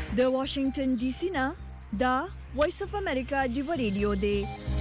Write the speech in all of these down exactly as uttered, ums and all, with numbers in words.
د واشنگټن ډي سي نه دا وایس اف امریکا دیو ریډیو دی.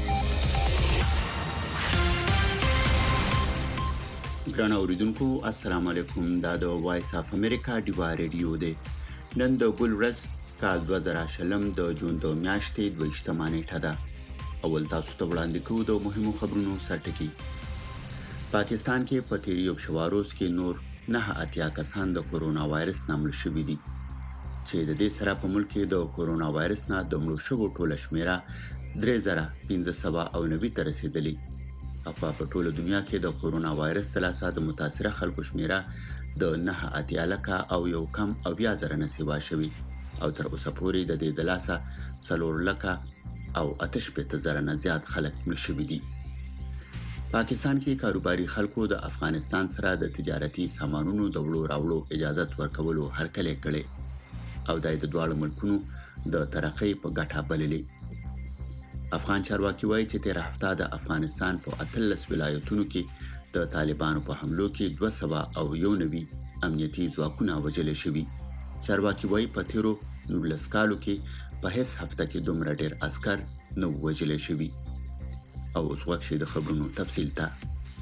ګران اوریدونکو السلام علیکم. دا د وایس اف امریکا دیو ریډیو دی. نن د ګل ورځ کال دوه زره شلم د جون د میاشتې دویشتمه نیټه ده. اول تاسو ته وړاندې کوو د مهمو خبرونو سرټکي. پاکستان کې په تیری او شواروز کې نور نه اتیا کسان د کورونا وایرس نه مړ شوي دي، چې د دې سره په ملک کې د کورونا وایرس نه د مړو شوو ټوله شمیره درې زره پنځه سوه او نوي ته رسیدلې. اخوا په ټوله دنیا کې د کورونا وایرس د لاسه د متاثره خلکو شمیره د نه اتیا لکه او یو کم اویا زره نه سیوا شوي او تر اوسه پورې د دې د لاسه څلور لکه او اته شپېته زره نه زیات خلک مړه شوي دي. پاکستان کې کاروباري خلکو د افغانستان سره د تجارتي سامانونو د وړو راوړو اجازه ورکولو هرکلی کړي او د دواړو ملکونو د ترقۍ په ګټه بللې. افغان چارواکي وایي چې تیر هفته د افغانستان په اتلس ولایتونو کې د طالبانو په حملو کې دوه سوه او یو نوي امنیتي ځواکونه وژل شوي. چارواکي وایي په تیرو نولس کالو کې په هیڅ هفته کې دومره ډیر عسکر نه وژل شوي. او اوس وخت شي د خبرونو تفصیل ته.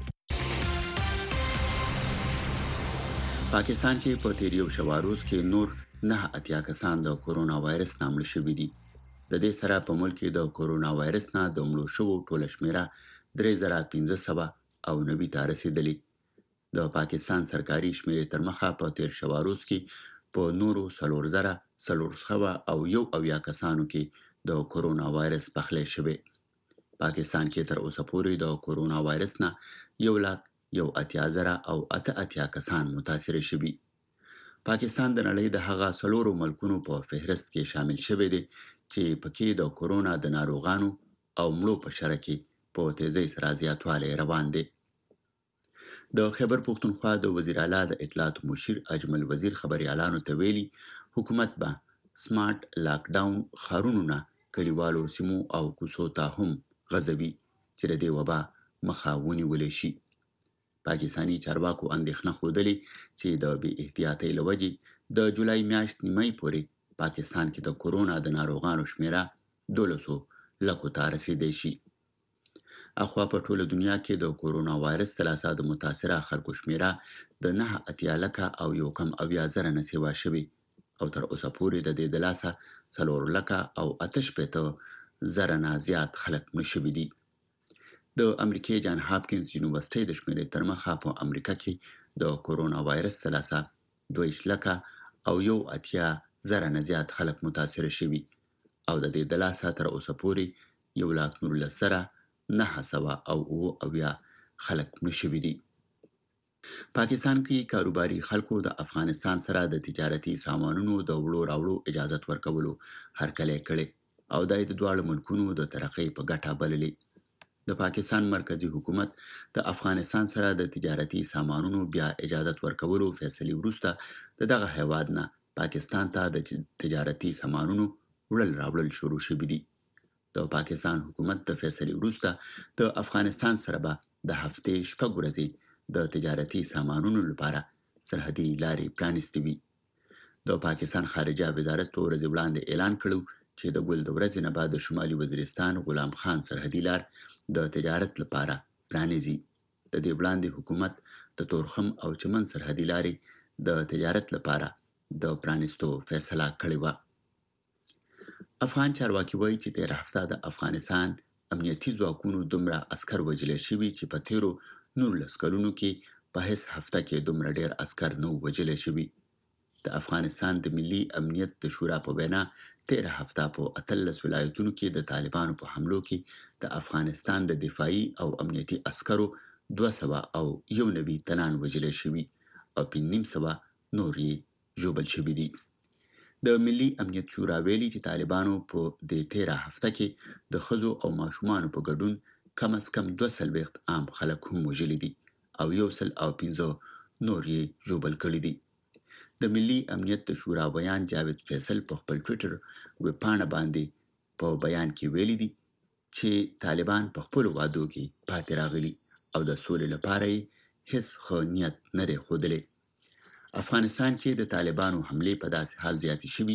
پاکستان کې په تیری او شواروز کې نور نه اتیا کسان د کورونا وایرس نه مړ شوي دي. د دې سره په ملک کې د کورونا وایرس نه د مړو شوو ټوله شمیره درې زره پنځه سوه او نوي ته رسیدلې. د پاکستان سرکاري شمیرې تر مخه په تیر شواروز کې په نورو څلور زره څلور سوه او یو اویا کسانو کې د کورونا وایرس پخلی شوی. پاکستان کې تر اوسه پورې د کورونا وایرس نه یو لاک یو اتیا زره او اته اتیا کسان متاثر شوي. پاکستان د نړۍ د هغه څلورو ملکونو په فهرست کې شامل شوی دی چې پکې د کورونا د ناروغانو او مړو په شمېر کې په تیزۍ سره زیاتوالی روان دی. د خیبر پښتونخوا د وزیر اعلی د اطلاعات مشیر اجمل وزیر خبريالانو ته ویلي حکومت به سمارټ لاک ډاون خارونو نه کلیوالو سیمو او کوڅو ته هم غځوي چې د دې وبا مخه ونیولی شي. پاکستاني چارواکو اندېښنه ښودلې چې د بې احتیاطۍ له وجې د جولای میاشت نیمایي پورې پاکستان کې د کورونا د ناروغانو شمیره دولسو لکو ته رسیدی شي. اخوا په ټوله دنیا کې د کورونا وایرس د لاسه د متاثره خلکو شمیره د نه اتیا لکه او یو کم اویا زره نه سیوا شوي او تر اوسه پورې د دې د لاسه څلور لکه او اته شپېته زره نه زیات خلک مړه شوي دي. د امریکای جان هاپکینز یونیورسيټي د شمیرې تر مخه په امریکا کې د کورونا وایرس د لاسه دویش لکه او یو اتیا زره نه زیات خلک متاثر شوي او د دې د لاسه تر اوسه پورې یو لاک نولس زره نه سوه او اوه اویا خلک مړه شوي دي. پاکستان کې کاروباري خلکو د افغانستان سره د تجارتي سامانونو د وړو راوړو اجازه ورکولو هرکلی کړي او د دواړو ملکونو د ترقۍ په ګټه بللې. د پاکستان مرکزی حکومت د افغانستان سره د تجارتي سامانونو بیا اجازه ورکولو فیصلې وروسته د دغه هیواد نه پاکستان ته د تجارتي سامانونو وړل راوړل شروع شوي دي. د پاکستان حکومت د فیصلې وروسته د افغانستان سره به د هفتې شپږ ورځې د تجارتي سامانونو لپاره سرحدي لارې پرانیستې وي. د پاکستان خارجه وزارت په ورځ وړاندې اعلان کړو چې د ګل د ورځې نه بعد د شمالي وزیرستان غلام خان سرحدي لار د تجارت لپاره پرانیزي. د دې وړاندې حکومت د تورخم او چمن سرحدي لارې د تجارت لپاره د پرانیستو فیصله کړې وه. افغان چارواکي وایي چې تیر هفته د افغانستان امنیتي ځواکونو دومره عسکر وژلی شوي چې په تیرو نولس کلونو کې په هیڅ هفته کې دومره ډیر عسکر نه وژلی شوي. د افغانستان د ملي امنیت د شورا په وینا تیر هفته په اتلس ولایتونو کې د طالبانو په حملو کې د افغانستان د دفاعي او امنیتي عسکرو دوه سوه او یو نوي تنان وژلی شوي او پنځه نیم سوه نور یې ژوبل شوي دي. د ملي امنیت شورا ویلي چې طالبانو په دې تیره هفته کې د ښځو او ماشومانو په ګډون کم از کم دوه څلوېښت عام خلک هم وژلي دي او یو سل او پنځه نور یې ژوبل کړي دي. د ملي امنیت د شورا بیان جاوید فیصل په خپل ټویټر ویبپاڼه باندې په بیان کې ویلي دي چې طالبان په خپلو وعدو کې پاتې راغلي او د سولې لپاره یې هیڅ ښه نیت نه دی ښودلی. افغانستان کې د طالبانو حملې په داسې حال زیاتې شوي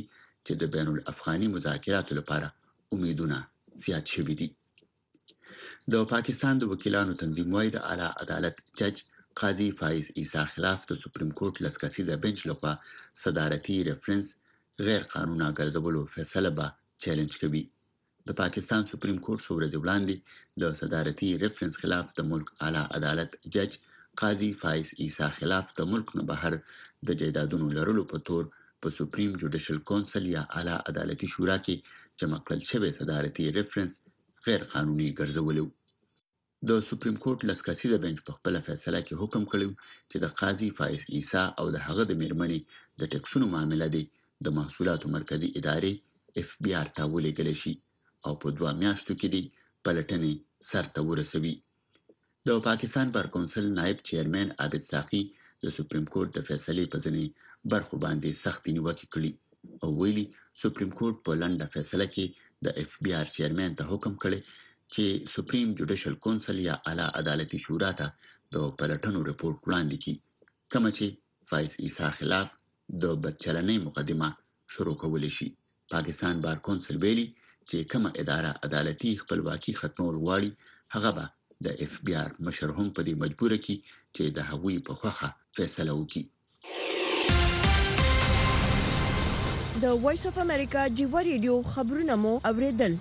چې د بین الافغاني مذاکراتو لپاره امیدونه زیات شوي دي. د پاکستان د وکیلانو تنظیم وايي د اعلی عدالت جج قاضي فایز عیسی خلاف د سپریم کورټ لس کسیزه بنچ لخوا صدارتي ریفرنس غیر قانوني ګرځولو فیصله به چیلنج کوي. د پاکستان سپریم کورټ څو ورځې وړاندې د صدارتي ریفرنس خلاف د ملک اعلی عدالت جج قاضي فایز عیسی خلاف د ملک نه بهر د جایدادونو لرلو په تور په سپریم جوډیشل کونسل یا اعلی عدالتي شورا کې جمع کړل شوی صدارتي ریفرنس غیر قانوني ګرځولو. د سپریم کورټ لس کسیزه بنچ په خپل فیصله کې حکم کړی چې د قاضي فایز عیسی او د هغه د میرمنې د ټیکسونو معامله دی د محصولاتو مرکزی ادارې اف بی آر ته ولېږل شي او په دوه میاشتو کې دی پلټنې سرته ورسوي. د پاکستان بار کونسل نائب چیرمن عابد ساقي د سپریم کورټ د فیصلې په ځینې برخو باندې سخت نیوکې کړې او ویلي سپریم کورټ په لنډه فیصله کې د اف بی آر چیرمن ته حکم کړی چې سپریم جوډیشل کونسل یا اعلی عدالتي شورا ته د پلټنو رپورټ وړاندې کړي کوم چې فایز عیسی خلاف د بدچلنۍ مقدمه شروع کولی شي. پاکستان بار کونسل ویلي چې کومه اداره عدالتي خپلواکي ختمول غواړي هغه به د اف بی آر مشر هم په دې مجبور کی چې د هغوی په خوخه فیصله وکړي. د وایس اف امریکا جیوا ریډیو خبرونه مو اوریدل.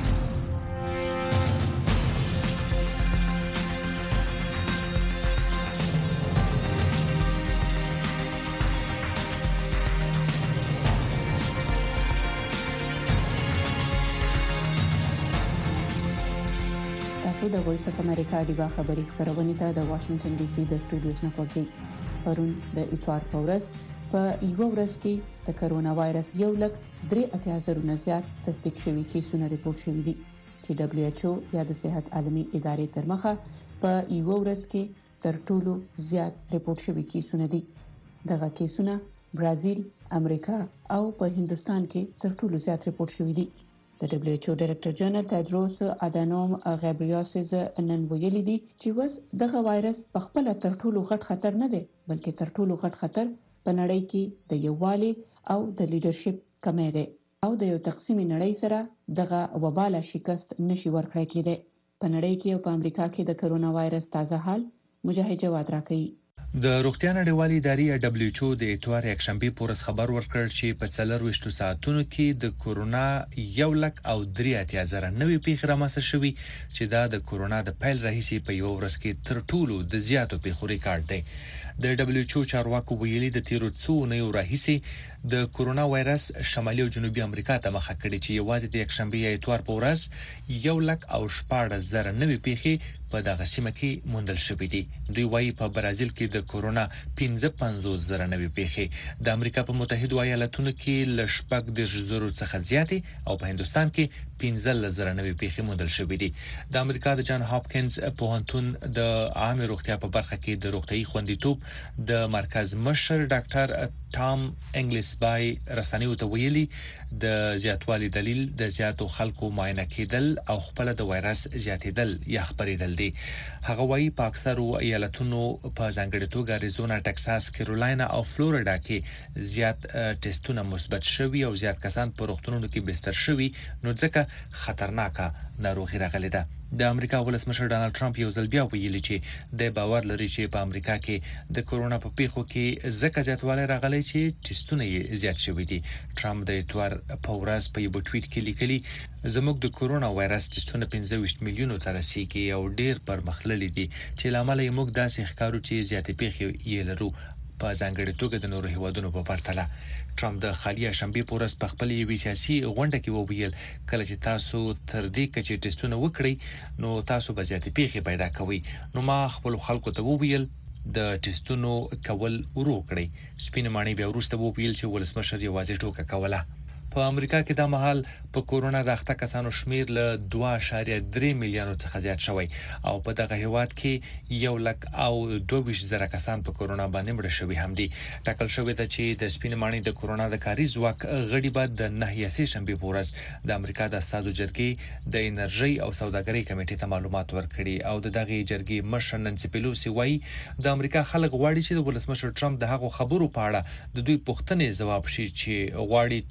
د وایس اف امریکا ډیوا خبري خبرونه ته د واشنگټن ډي سي د سټوډیوز نه کوي. پرون د اتوار په ورځ په یو ورځ کې د کرونا وایرس یو لک درې اتیا زره زیات تصدیق شوي کیسونه ریپورت شوي دي چې دبليو ایچ او یا د صحت عالمي ادارې تر مخه په یو ورځ کې تر ټولو زیات ریپورت شوي کیسونه دي. دغه کیسونه برازیل، امریکا او په هندستان کې تر ټولو زیات ریپورت شوي دي. د دبليو ایچ او ډایرکټر جنرال تدروس ادانوم غبریاسز نن ویلي دي چې وس دغه وایرس په خپل تر ټولو غټ خطر نه دی بلکې تر ټولو غټ خطر په نړۍ کې د یووالي او د لیډرشپ کمی دی او د یو تقسیم نړۍ سره دغه وباله شکست نشي ورکړای کېده. په نړۍ کې او په امریکا کې د کرونا وایرس تازه حال مجاهد جواد راکړي. د روغتیا نړیوالې ادارې دبليو ایچ او د اتوار یکشنبه پورس خبر ورکړ چې په څلور ویشتو ساعتونو کې د کورونا یو لک او درې اتیا زره نوې پیښې رامنځته شوي چې دا د کورونا د پیل راهیسې په یو ورځ کې تر ټولو د زیاتو پیښو ریکارډ دی. د دبليو ایچ او چارواکو ویلي د تیرو څو اونیو راهیسې د کورونا وایرس شمالي او جنوبي امریکا ته مخه کړې چې یوازې د یکشنبه یا اتوار په ورځ یو لک او شپاړس زره نوې پیښې په دغه سیمه کې موندل شوې دي. دوی وايي په برازیل کې د کورونا پنځه پنځوس زره نوې پیښې، د امریکا په متحده ایالاتونو کې ل شپږ دېرش زره څخه زیاتې او په هندستان کې پنځه زره نوې پیښې موندل شوې دي. د امریکا د جان هاپکینز پوهنتون د عامه روغتیا په برخه کې د روغتيایي خوندیتوب د مرکز مشر ډاکټر ټام انګلیس بای رسنیو ته ویلي د زیاتوالي دلیل د زیاتو خلکو معاینه کېدل او خپل د وایرس زیاتېدل یا خبرېدل دي. هغه وايي په اکثرو ایالتونو په ځانګړي توګه اریزونا، ټکساس، کیرولاینا او فلوریډا کې زیات ټیسټونه مثبت شوي او زیات کسان په روغتونونو کې بستر شوي، نو ځکه خطرناکه ناروغي راغلې ده. د امریکا ولسمشر ډانلډ ټرمپ یو ځل بیا ویلي چې د باور لري چې په امریکا کې د کورونا په پیښو کې ځکه زیاتوالی راغلی چې ټیسټونه یې زیات شوي دي. ټرمپ د اتوار په ورځ په یو ټویټ کې لیکلي زموږ د کورونا وایرس ټیسټونه پنځه ویشت میلیونو ته رسیږي او ډیر پرمختللي دي چې لامل یې موږ داسې ښکارو چې زیاتې پیښې یې لرو په ځانګړي توګه د نورو هیوادونو په پرتله. ټرمپ د خالي شنبه پورس په خپل یوې سیاسي غونډه کې وویل کله چې تاسو تر دې کچې ټیسټونه وکړئ نو تاسو به زیاتې پیښې پیدا کوئ. نو ما خپل خلکو ته وویل د ټیسټونو کول ورو کړئ. سپین مانی بیا وروسته وویل چې ولسمشر یوازې ټوکه کوله. په امریکا کې د مهال په کورونا د اخته کسانو شمیر له دوه اعشاریه درې میلیونو څخه زیات شوی او په دغه هیواد کې یو لک او دوه ویشت زره کسان په کورونا باندې مړه شوي هم دي. ټاکل شوی دی چې د سپین مانی د کورونا د کاري ځواک غړي به د نهه سه شنبه په ورځ د امریکا د استازو جرګې د انرژي او سوداګرۍ کمیټې ته معلومات ورکړي او د دغه جرګې مشر نانسي پیلوسی وایي د امریکا خلک غواړي چې د ولسمشر ټرمپ د هغو خبرو په اړه د دوی پوښتنې ځواب شي چې غواړي ټیسټونه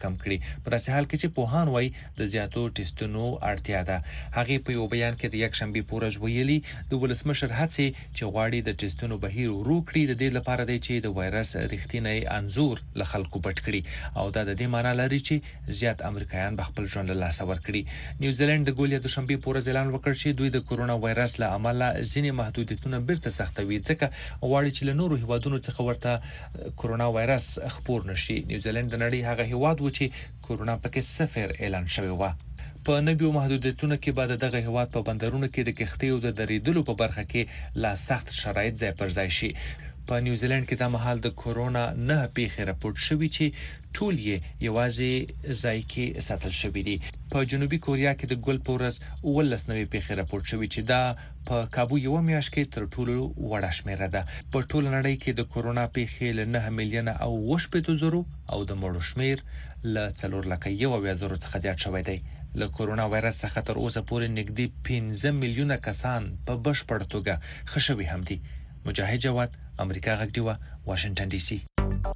کم کړي. په داسې حال کې چې پوهان وایي د زیاتو ټیسټونو اړتیا ده. هغه په یو بیان کې د یک شنبه په ورځ ویلي د ولسمشر هڅې چې غواړي د ټیسټونو بهیر ورو کړي د دې لپاره دی چې د وایرس رښتینی انزور له خلکو پټ کړي او دا د دې معنی لري چې زیات امریکایان به خپل ژوند له لاسه ورکړي. نیوزیلند د ګولیا د شنبه په ورځ اعلان وکړ چې دوی د کورونا وایرس له امله ځینې محدودیتونه بیرته سختوي ځکه غواړي چې له نورو هیوادونو څخه ورته کورونا وایرس خپور نشي. نیوزیلند د نړۍ هغه هیواد و چې کورونا پکې صفر اعلان شوی و. په نویو محدودیتونو کې بعد دغه هیواد په بندرونو کې د کښتیو د دریدلو په برخه کې لا سخت شرایط ځای پر ځای شي. په نیوزیلند کې د مهال د کورونا نه پیښې راپورټ شوې چې ټول یې یوازې ځای کې ساتل شوې دي. په جنوبي کوریا کې د ګل پورز ولس نوې پیښې راپورټ شوې چې دا په کابو یو میاشت کې تر ټولو وړه شمیره ده. په ټول نړۍ کې د کورونا پیښې له نه میلیونه او وشپېتو زرو او د مړو شمیر له څلور لکه یو اویا زرو څخه زیات شوی دی. له کورونا وایرس څخه تر اوسه پورې نږدې پنځه میلیونه کسان په بشپړ توګه ښه شوي هم دي. مجاهد جواد، امریکا غږ ډیوه، واشنگټن ډي سي.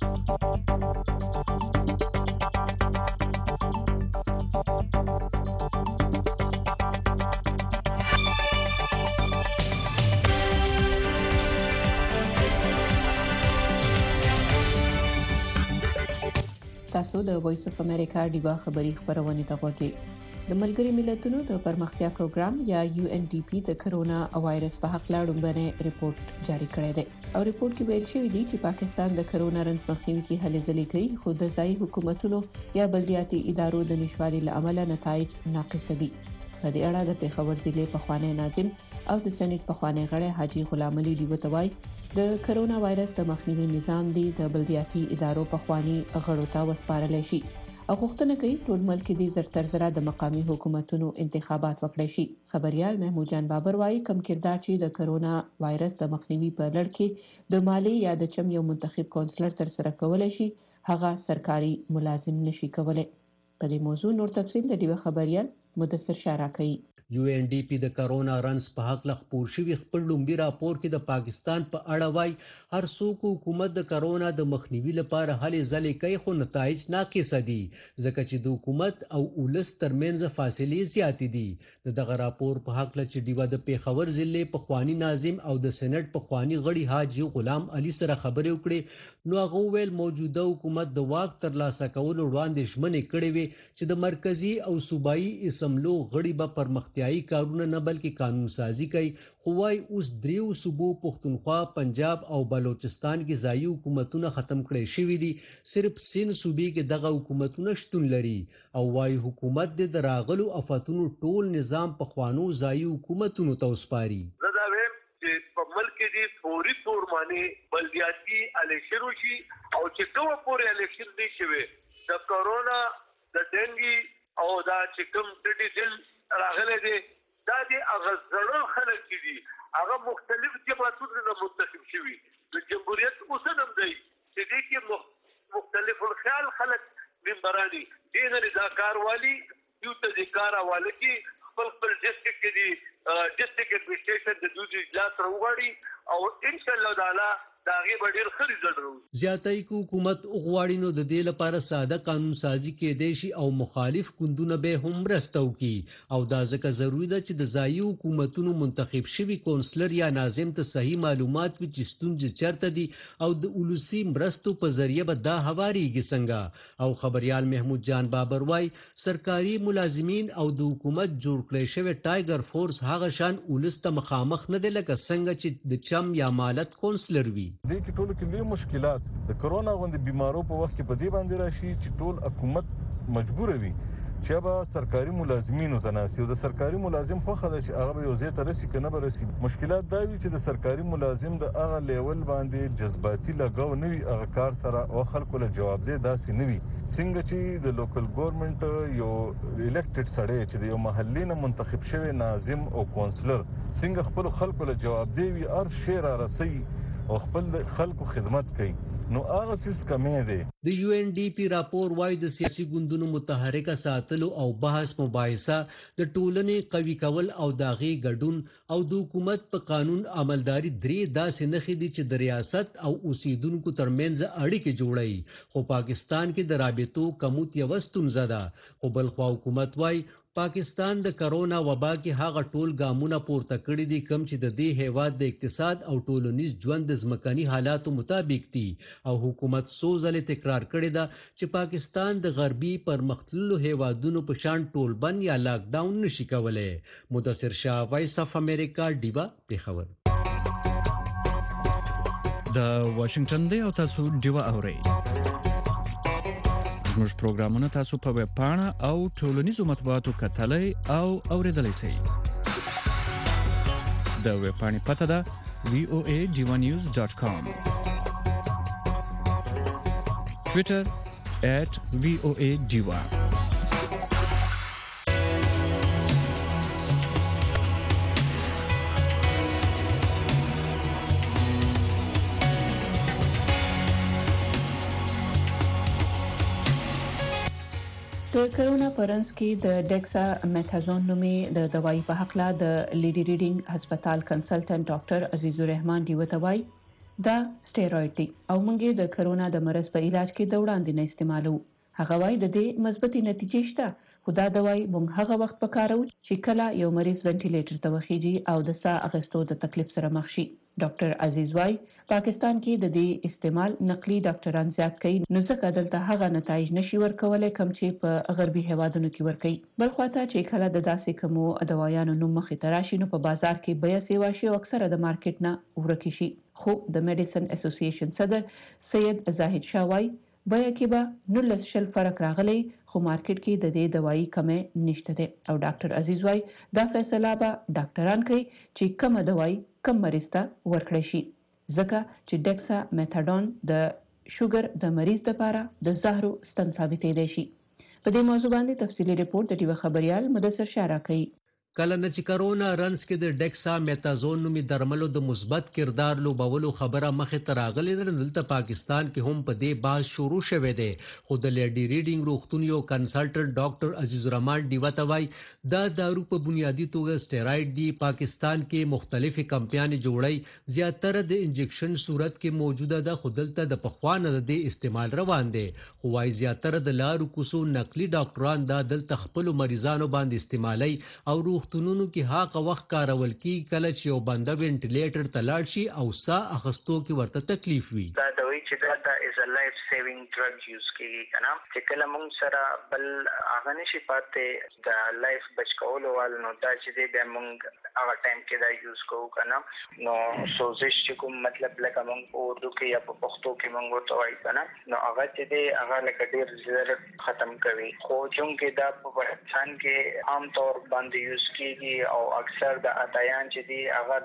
تاسو د وایس اف امریکا ډیوه خبری خبرونه ته غوږی. د ملګری ملتونو د پرمختیا پروګرام یا یو ان ډي پی د کرونا وایرس په حق لاړم باندې ریپورت جاری کړی دی او ریپورت کې ویل شوی دی چې پاکستان د کرونا رنځ مخنیوي کې هلې ځلې کوي خو د ځایي حکومتونو یا بلدیاتي ادارو د نشوالي لامل نتایج ناقص دي. په دې اړه د پیښور ضلع پخوانی ناظم او د سېنات پخوانی غړی حاجی غلام علي دیوتوای د کرونا وایرس د مخنیوي نظام دی د بلدیاتي ادارو پخوانی غړو ته وسپارل شي او غوښتنه کوي ټول ملک کې زر تر زره د مقامي حکومتونو انتخابات وکړي شي. خبريال محمود جان بابر وايي کم کردار چې د کرونا وایرس د مخنیوي په لړ کې د مالی یا د چم یو منتخب کونسلر تر سره کولای شي هغه سرکاري ملازم نشي کولای. په دې موضوع نور تفصیل د دې خبريال مدثر شارع کوي. یو ان ډي پی د کرونا رنز په حق لخپور شوی خپل لومبي راپور کې د پاکستان په اړه وای هر څوک حکومت د کرونا د مخنیوي لپاره هلې ځلې کوي خو نتایج ناقص دي ځکه چې د حکومت او ولس ترمنځ فاصلې زیاتې دي. دغه راپور په حق لچ دیوه د پیښور ضلع په خوانی ناظم او د سېنات په خوانی غړي حاجی غلام علي سره خبرې وکړي نو هغه ویل موجوده حکومت د واک تر لاسه کول وړاندې ژمنې کړې وي چې د مرکزی او صوبایي اسمبلو غړي به پرمختیایي کارونه نه بلکې قانون سازي کوي. خو وايي اوس دریو صوبو پښتونخوا، پنجاب او بلوچستان کې ځایي حکومتونه ختم کړي شوي دي. صرف سین صوبې کې دغه حکومتونه شتون لري او وايي حکومت د راغلو آفاتونو ټول نظام په خوانو ځایي حکومتونو ته وسپاري. زه دا وایم چې په ملک کې فوري تور باندې بلدیاتي الیکشن وشي او چې کومه پورې الیکشن دی شوی د کرونا د ډنګي او دا چې کوم ډډي دل راغله دي دا دي هغه زړه خلک دي هغه مختلف جماعتونو نه منتخب شوي د جمهوریت اوسنم دی چې دې کې مختلف الخيال خلک منبراني دي نه دا کاروالي یو ته د کارواله کې خپل خپل ډیسټریکټ کې دي ډیسټریکټ اډمنسټریشن د دوی اجلاس راوړي او ان شاء الله تعالی داغي ډیر خري زړو زیاتای کو حکومت غواړي نو د دې لپاره ساده قانون سازي کې دیشي او مخالف ګوندونه به هم رستو کی او دا ځکه ضروری ده چې د ځایي حکومتونو منتخب شوی کونسلر یا ناظم ته صحیح معلومات وي چې ستونزې چرته دي او د اولسي مرستو په ذریعہ به دا هواريږي څنګه. او خبريال محمود جان بابر وای سرکاري ملازمین او د حکومت جوړ کړی شوی ټایګر فورس هغه شان اولست مخامخ نه دی لکه څنګه چې د چم یا مالت کونسلر وي. دې کې ټول کې لوی مشکلات د کرونا غوندې بیمارو په وخت کې په دې باندې راشي چې ټول حکومت مجبور وي چې به سرکاري ملازمینو ته ناسي او د سرکاري ملازم خو خدای چې هغه یو ځای ته رسي کنه به رسي. مشکلات دا وي چې د سرکاري ملازم د هغه لیول باندې جذباتي لګاو نه وي هغه کار سره او خلکو له جواب دی داسې نه وي څنګه چې د لوکل ګورنمنت یو الیکټډ سړی چې د یو محلي نه منتخب شوی ناظم او کونسلر څنګه خپل خلکو له جواب دی وي هر شی را رسي او خپل خلکو خدمت کوي. نو هغه سیس کمې دی. د یو ان ډي پی راپور وايي د سیاسي ګوندونو متحرکه ساتلو او بحث مباحثه د ټولنې قوي کول او داغي ګډون او د حکومت په قانون عملداري درې داسې نخې دي چې د ریاست او اوسیدونکو ترمنځ اړیکې جوړوي. خو پاکستان کې د رابطو کموت یو ستونزه ده. خو بلخوا حکومت وايي پاکستان د کرونا وبا کې هغه ټول ګامونه پورته کړي دي کوم چې د دې هیواد د اقتصاد او ټولنیز ژوند د ځمکني حالاتو مطابق دي او حکومت څو ځلې تکرار کړی ده چې پاکستان د غربي پرمختللو هیوادونو په شان ټول بند یا لاک ډاون نشي کولای. مدثر شاه، وایس اف امریکا، ډیوا، پیښور. د واشنگټن دی او تاسو ډیوا اورئ. زموږ پروګرامونه تاسو په ویب پاڼه او ټولنیزو مطبوعاتو کتلای او اوریدلای شئ. د ویب پاڼې پته ده وی او ای ډیوا نیوز ډاټ کام. ټویټر ایٹ وی او ای ډیوا. د کرونا پرنس کې د ډیکسا میتازون نومې د دوايي په حق لا د لیډي ریډینګ هسپتال کنسلټنټ ډاکټر عزیز الرحمن دی وتوای دا سټیروئډ دی او موږ د کرونا د مرض په علاج کې د وړاندې نه استعمالو. هغه وايي د دې مثبتي نتیجې شته خو دا دوايي موږ هغه وخت پکارو چې کله یو مریض وینټیلیټر ته وخیږي او د ساه اخیستو د تکلیف سره مخ شي. ډاکټر عزیز وايي پاکستان کې د دې استعمال نقلي ډاکټران زیات کوي نو ځکه دلته هغه نتایج نشي ورکولای کوم چې په غربي هیوادونو کې ورکوي. بل خواته چې کله د داسې کومو دوايانو نوم مخې ته راشي نو په بازار کې بیه سیوا شي او اکثره د مارکیټ نه ورکی شي. خو د میډیسن اسوسییشن صدر سید زاهد شاه وايي بیه کې به نولس شل فرق راغلی خو مارکیټ کې د دې دوايي کمه نشته ده او ډاکټر عزیز وايي دا فیصله به ډاکټران کوي چې کومه دوايي کم مریض ته ورکړی شي ځکه چې ډیکسا میتاډون د شوګر د مریض لپاره د زهرو ستن ثابتېدای شي. په دې موضوع باندې تفصیلی ریپورت د ډیوا خبريال مدثر شاه راکړي. کله چې کرونا رنس کې د ډیکسا میتازون نومي درملو د مثبت کردار لوبولو خبره مخه ته راغلي ده. دلته پاکستان کې هم په دې باز شروع شوه دی خو د لیډي ریډینګ روغتون یو کنسلټنټ ډاکټر عزیز الرحمن دی وتوای دا دارو په بنیادی توګه سټیروئډ دی. پاکستان کې مختلفې کمپنیانې جوړي زیاتره د انجکشن صورت کې موجوده ده خو دلته د پخوانه د استعمال روان دی. خو وايي زیاتره د لارو کوسو نقلي ډاکټران دا دلته خپل مریضانو باندې استعمالي او روغ تونونو کې هغه وخت کارول کی کله چې یو بنده وینټیلیټر ته لاړ شي او ساه اخستو کې ورته تکلیف وي. دا د وی چې دا از ا لایف سیوینګ ډرګ یوز کیږي کنه چې کله موږ سره بل هغه نشي پاتې د لایف بچ کولو وال نو دا چې دې موږ هغه ټایم کې دا یوز کوو کنه نو سوزش چې کوم مطلب لکه موږ په اردو کې یا په پښتو کې موږ ورته وایي کنه نو هغه چې دې هغه لکه ډیر زر ختم کوي. خو چونکې دا په افغانستان کې عام طور باندې یوز کیږي او اکثر د اتایان چې دی هغه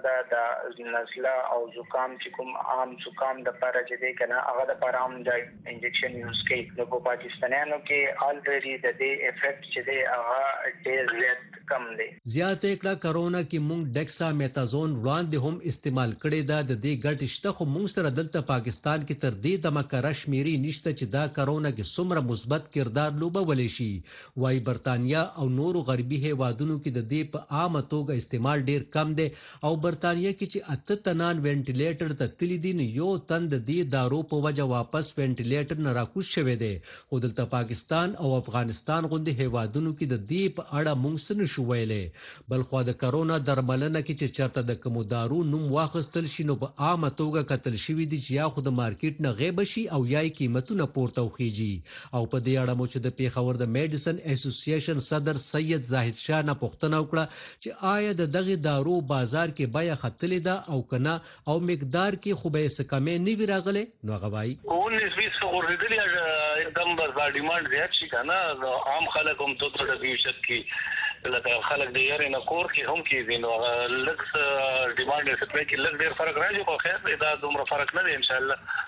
د نزله او زکام چې کوم عام زکام د لپاره چې دی کنه هغه د لپاره هم د انجکشن یوز کوي. نو په پاکستانیانو کې الریډي د دې افیکټ چې دی هغه ډیر زیات کم دی. زیات کړه کرونا کې مونږ ډیکسا میتازون وړاندې هم استعمال کړي دا د دې ګټ شته خو مونږ سره دلته پاکستان کې تر دې د مکر شمیري نشته چې دا کرونا کې څومره مثبت کردار لوبولی شي. وايي برتانیا او نورو غربي هیوادونو کې د دې په عامه توګه استعمال ډیر کم دی او برتانیا کې چې اته تنان وینټیلیټر ته تللی دي نو یو تن د دې دارو په وجه واپس وینټیلیټر نه راکوز شوی دی. خو دلته پاکستان او افغانستان غوندې هیوادونو کې د دې په اړه مونږ څه نشو ویلی. بلخوا د کرونا درملنه کې چې چرته د کومو دارو نوم واخیستل شي نو په عامه توګه کتل شوي دي چې یا خو د مارکیټ نه غیب شي او یا یې قیمتونه پورته وخیږي. او په دې اړه مو چې د پیښور د میډیسن اسوسییشن صدر سید زاهد شاه نه پوښتنه وکړه چې آیا د دغه دارو بازار کې بیه ختلې ده او کنه او مقدار کې خو به څه کمې نه وی راغله. نو هغه وايي اونیس بیس اوریدلی एकदम بازار ډیماند زیات شي کنه عام خلک هم ته ته د شت کې لکه خلک د یاري نه کور کې هم کې دي نو لکس ډیماند سپلای کې لږ ډیر فرق راځي خو خیر دا دومره فرق نه دی ان شاء الله.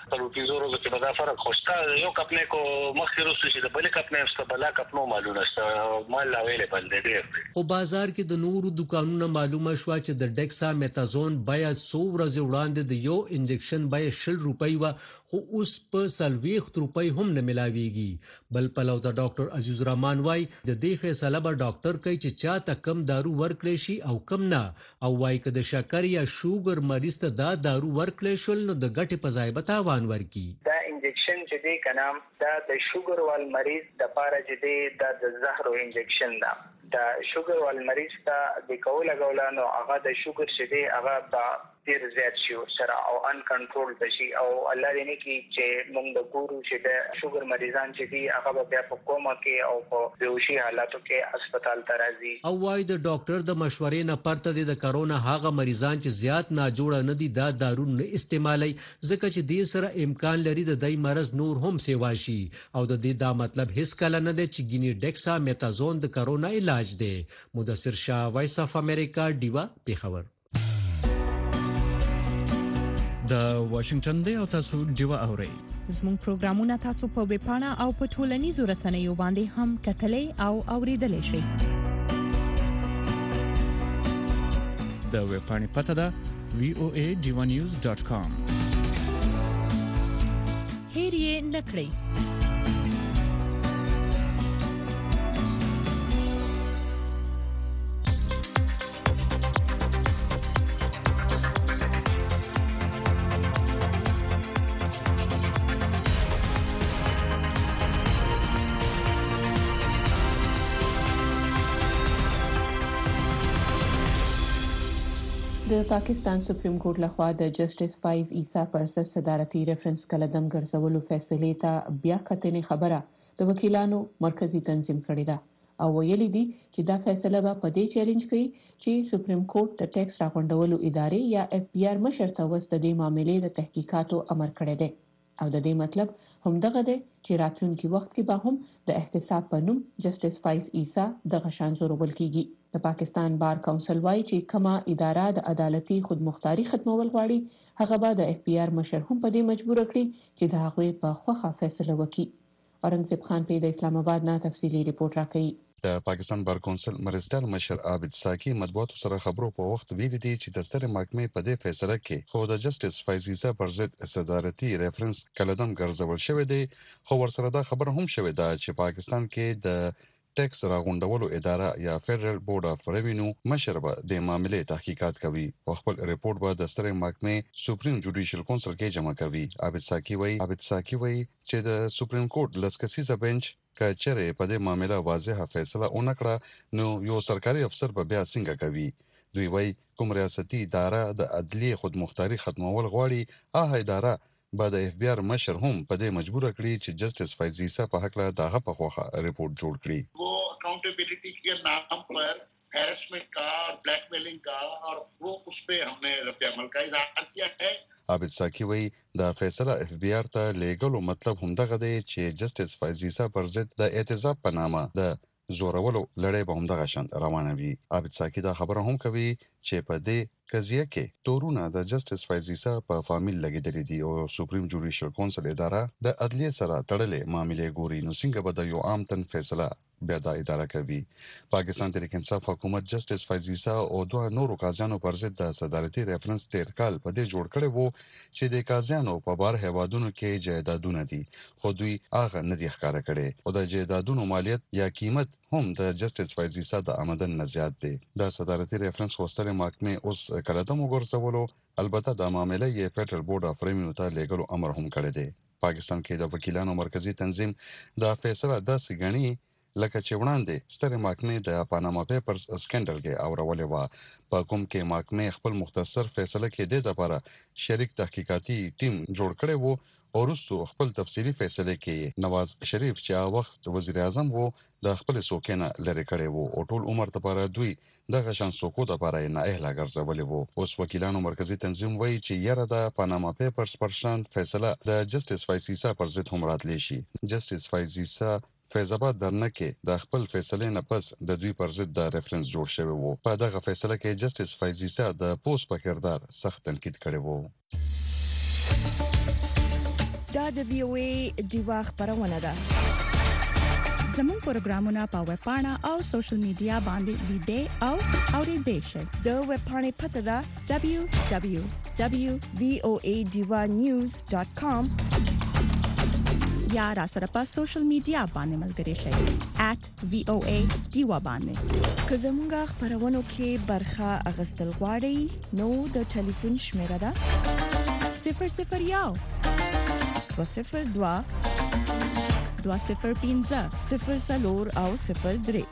تلویزیون رو که مدافع خوشتا یو کپنه کو مخکرو شي د بل کپنه است بلا کپنو معلومه است مال اویلیبل دی ډیر او بازار کې د نورو دکانونو معلومه شو چې د ډیکسا میتازون باید څو ورځې وړاندې د یو انجکشن باید شل روپۍ و خو اوس په سلويخت روپۍ هم نه ملاويږي بل پلو د ډاکټر عزیز الرحمن وای د دې فیصله به ډاکټر کوي چې چاته کم دارو ورکړي شي او کم نه او وای که د شکر یا شوګر مریض ته دا دارو ورکړي شول نو د ګټې په ځای به تاوان ورکي دا انجکشن چې دی کنه دا د شوګر وال مریض د پاره چې دی دا د زهرو انجکشن دا دا شوګر وال مریض ته د کوله غولانو هغه د شوګر چې دی هغه با ډیر زیات شي سره او ان کنټرول بشي او الله دې نه کی چې موږ د ګورو چې د شوګر مریضان چې دی هغه بیا په کومه کې او په بیهوشي حالاتو کې هسپتال ته راځي او وايي د ډاکټر د مشورې نه پرته د کرونا هغه مریضان چې زیات ناجوړه نه دي دا دارو نه استعمالي ځکه چې دې سره امکان لري د دای مرز نور هم سیوا شي او د دې دا مطلب هیڅ کله نه دی چې ګینی ډیکسا میتازون د کرونا علاج دی مدثر شاه وایس اف امریکا دیوا پیښور د واشنگټن دی او تاسو دیوا اورئ زموږ پروګرامونه تاسو په ویب پاڼه او په ټولنیزو رسنیو باندې هم کتلای او اوریدلای شئ د ویب پاڼې پته ده وی او ای ډیوا نیوز ډاٹ کام هیر یې نکړئ د پاکستان سپریم کورټ لخوا د جسټس فایز عیسی پر اساس صدارتي ریفرنس کلدم ګرځولو فیصله ته بیا کتنې خبره د وکیلانو مرکزی تنظیم کړې ده او ویلي دي چې دا فیصله به په دې چیلنج کوي چې سپریم کورټ د ټیکس راغونډولو ادارې یا اف بی آر مشر ته وست د معاملې د تحقیقاتو امر کړی دی او د دې مطلب هم دغه دی چې راتلونکي وخت کې به هم د احتساب په نوم جسټس فایز عیسی د غشان زورول کیږي د پاکستان بار کونسل وايي چې کومه اداره د عدالتي خودمختاري ختمول غواړي هغه به د اف بی آر مشر هم په دې مجبور کړي چې د هغوی په خوخه فیصله وکړي اورنګزیب خان په د اسلام آباد نه تفصیلی ریپورت راکړي د پاکستان بار کونسل مرستیال مشر عابد ساکی مطبوعاتو سره خبرو په وخت ویلي دي چې د ستر محکمې په دې فیصله کې خو د جسټس فایز عیسی پر ضد صدارتي ریفرنس کلدم ګرځول شوی دی خو ورسره دا خبر هم شوی دا چې پاکستان کې د ټیکس راغونډولو اداره یا فدرل بورډ اف ریوینیو مشر به د معاملې تحقیقات کوي او خپل ریپورت به د ستر محکمې سپریم جوډیشل کونسل کې جمع کوي عابد ساکی وایي عابد ساکی وایي چې د سپریم کورټ لسکسیزه بنچ کچره په دې معاملې واضحه فیصله ونکړه نو یو سرکاري افسر به بیا څنګه کوي دوی وایي کوم ریاستي اداره د عدلیه خودمختاري ختمول غواړي هغه اداره بعد اف بی آر مشر هم په دې مجبور کړی چې جسټس فایز عیسی په حق له دغه په خوخه ریپورت جوړ کړي वो अकाउंटेबिलिटी के नाम पर हैरेसमेंट का ब्लैकमेलिंग का और वो उस पे हमने रद्द अमल का इजहार किया है عابد ساکی وایي دا فیصله اف بی آر ته لیګلو مطلب هم دغه دی چې جسټس فایز عیسی پر ضد د اعتزاب په نامه د زورولو لړۍ به هم دغه شان روانه وي عابد ساکی دا خبره هم کوي چې په دې قضیه کې تورونه د جسټس فایز عیسی په فامیل لګیدلې دي او سپریم جوډیشل کونسل اداره د عدلیه سره تړلې معاملې ګوري نو څنګه به د یو عام تن فیصله بیا دا اداره کوي پاکستان تحریک انصاف حکومت جسټس فایز عیسی او دوه نورو قاضیانو پر ضد د صدارتي ریفرنس تیر کال په دې جوړ کړی وو چې د قاضیانو په بار هوادونو کې جایدادونه دي خو دوی هغه نه دي ښکارا کړي او د جایدادونو مالیت یا قیمت هم د جسټس فایز عیسی د آمدن نه زیات دی د صدارتي ریفرنس وستر محکمې اوس کلدم وګرځولو البته د معاملې یې فدرل بورډ اف ریوینیو ته لیګلو امر هم کړی دی پاکستان کې د وکیلانو مرکزی تنظیم د فیصله داسې غني لکه چې وړاندې ستر محکمې د پاناما پیپرز سکندل کې اورولې و په کوم کې محکمې خپل مختصر فیصله کې د لپاره شریک تحقیقاتي ټیم جوړ کړی وو او وروسته خپل تفصیلی فیصله کې نواز شریف چې هغه وخت وزیر اعظم وو د خپل سوکینه لری کړی وو او ټول عمر لپاره دوی دغه شان سوکو لپاره نه اهلا ګرځولې وو اوس وکیلانو مرکزی تنظیم وایي چې یره د پاناما پیپرز پرشان فیصله د جسټس فایز عیسی پر ضد هم راتلی شي جسټس فایز عیسی فیض آباد درنه کې د خپل فیصله نه پس د دوی پر ضد د ریفرنس جوړ شوی وو په دغه فیصله کې جسټس فایز عیسی د پوس په کردار سخت تنقید کړی وو دا د وی او ای ډیوا خبرونه ده. زموږ پروګرامونه په ویب پاڼه او سوشل میډیا باندې لیدئ او اوریدئ شئ. د ویب پاڼې پته ده دبليو دبليو دبليو دوت وی او ای ډیوا نیوز ډاټ کام یا را سره په سوشل میډیا باندې ملګري شئ ایټ وی او ای ډیوا باندې. که زموږ خبرونه کې برخه اغستل غواړئ نو د ټلیفون شمیره ده صفر صفر یو دو صفر دوه دوه صفر پنځه صفر څلور او صفر درې.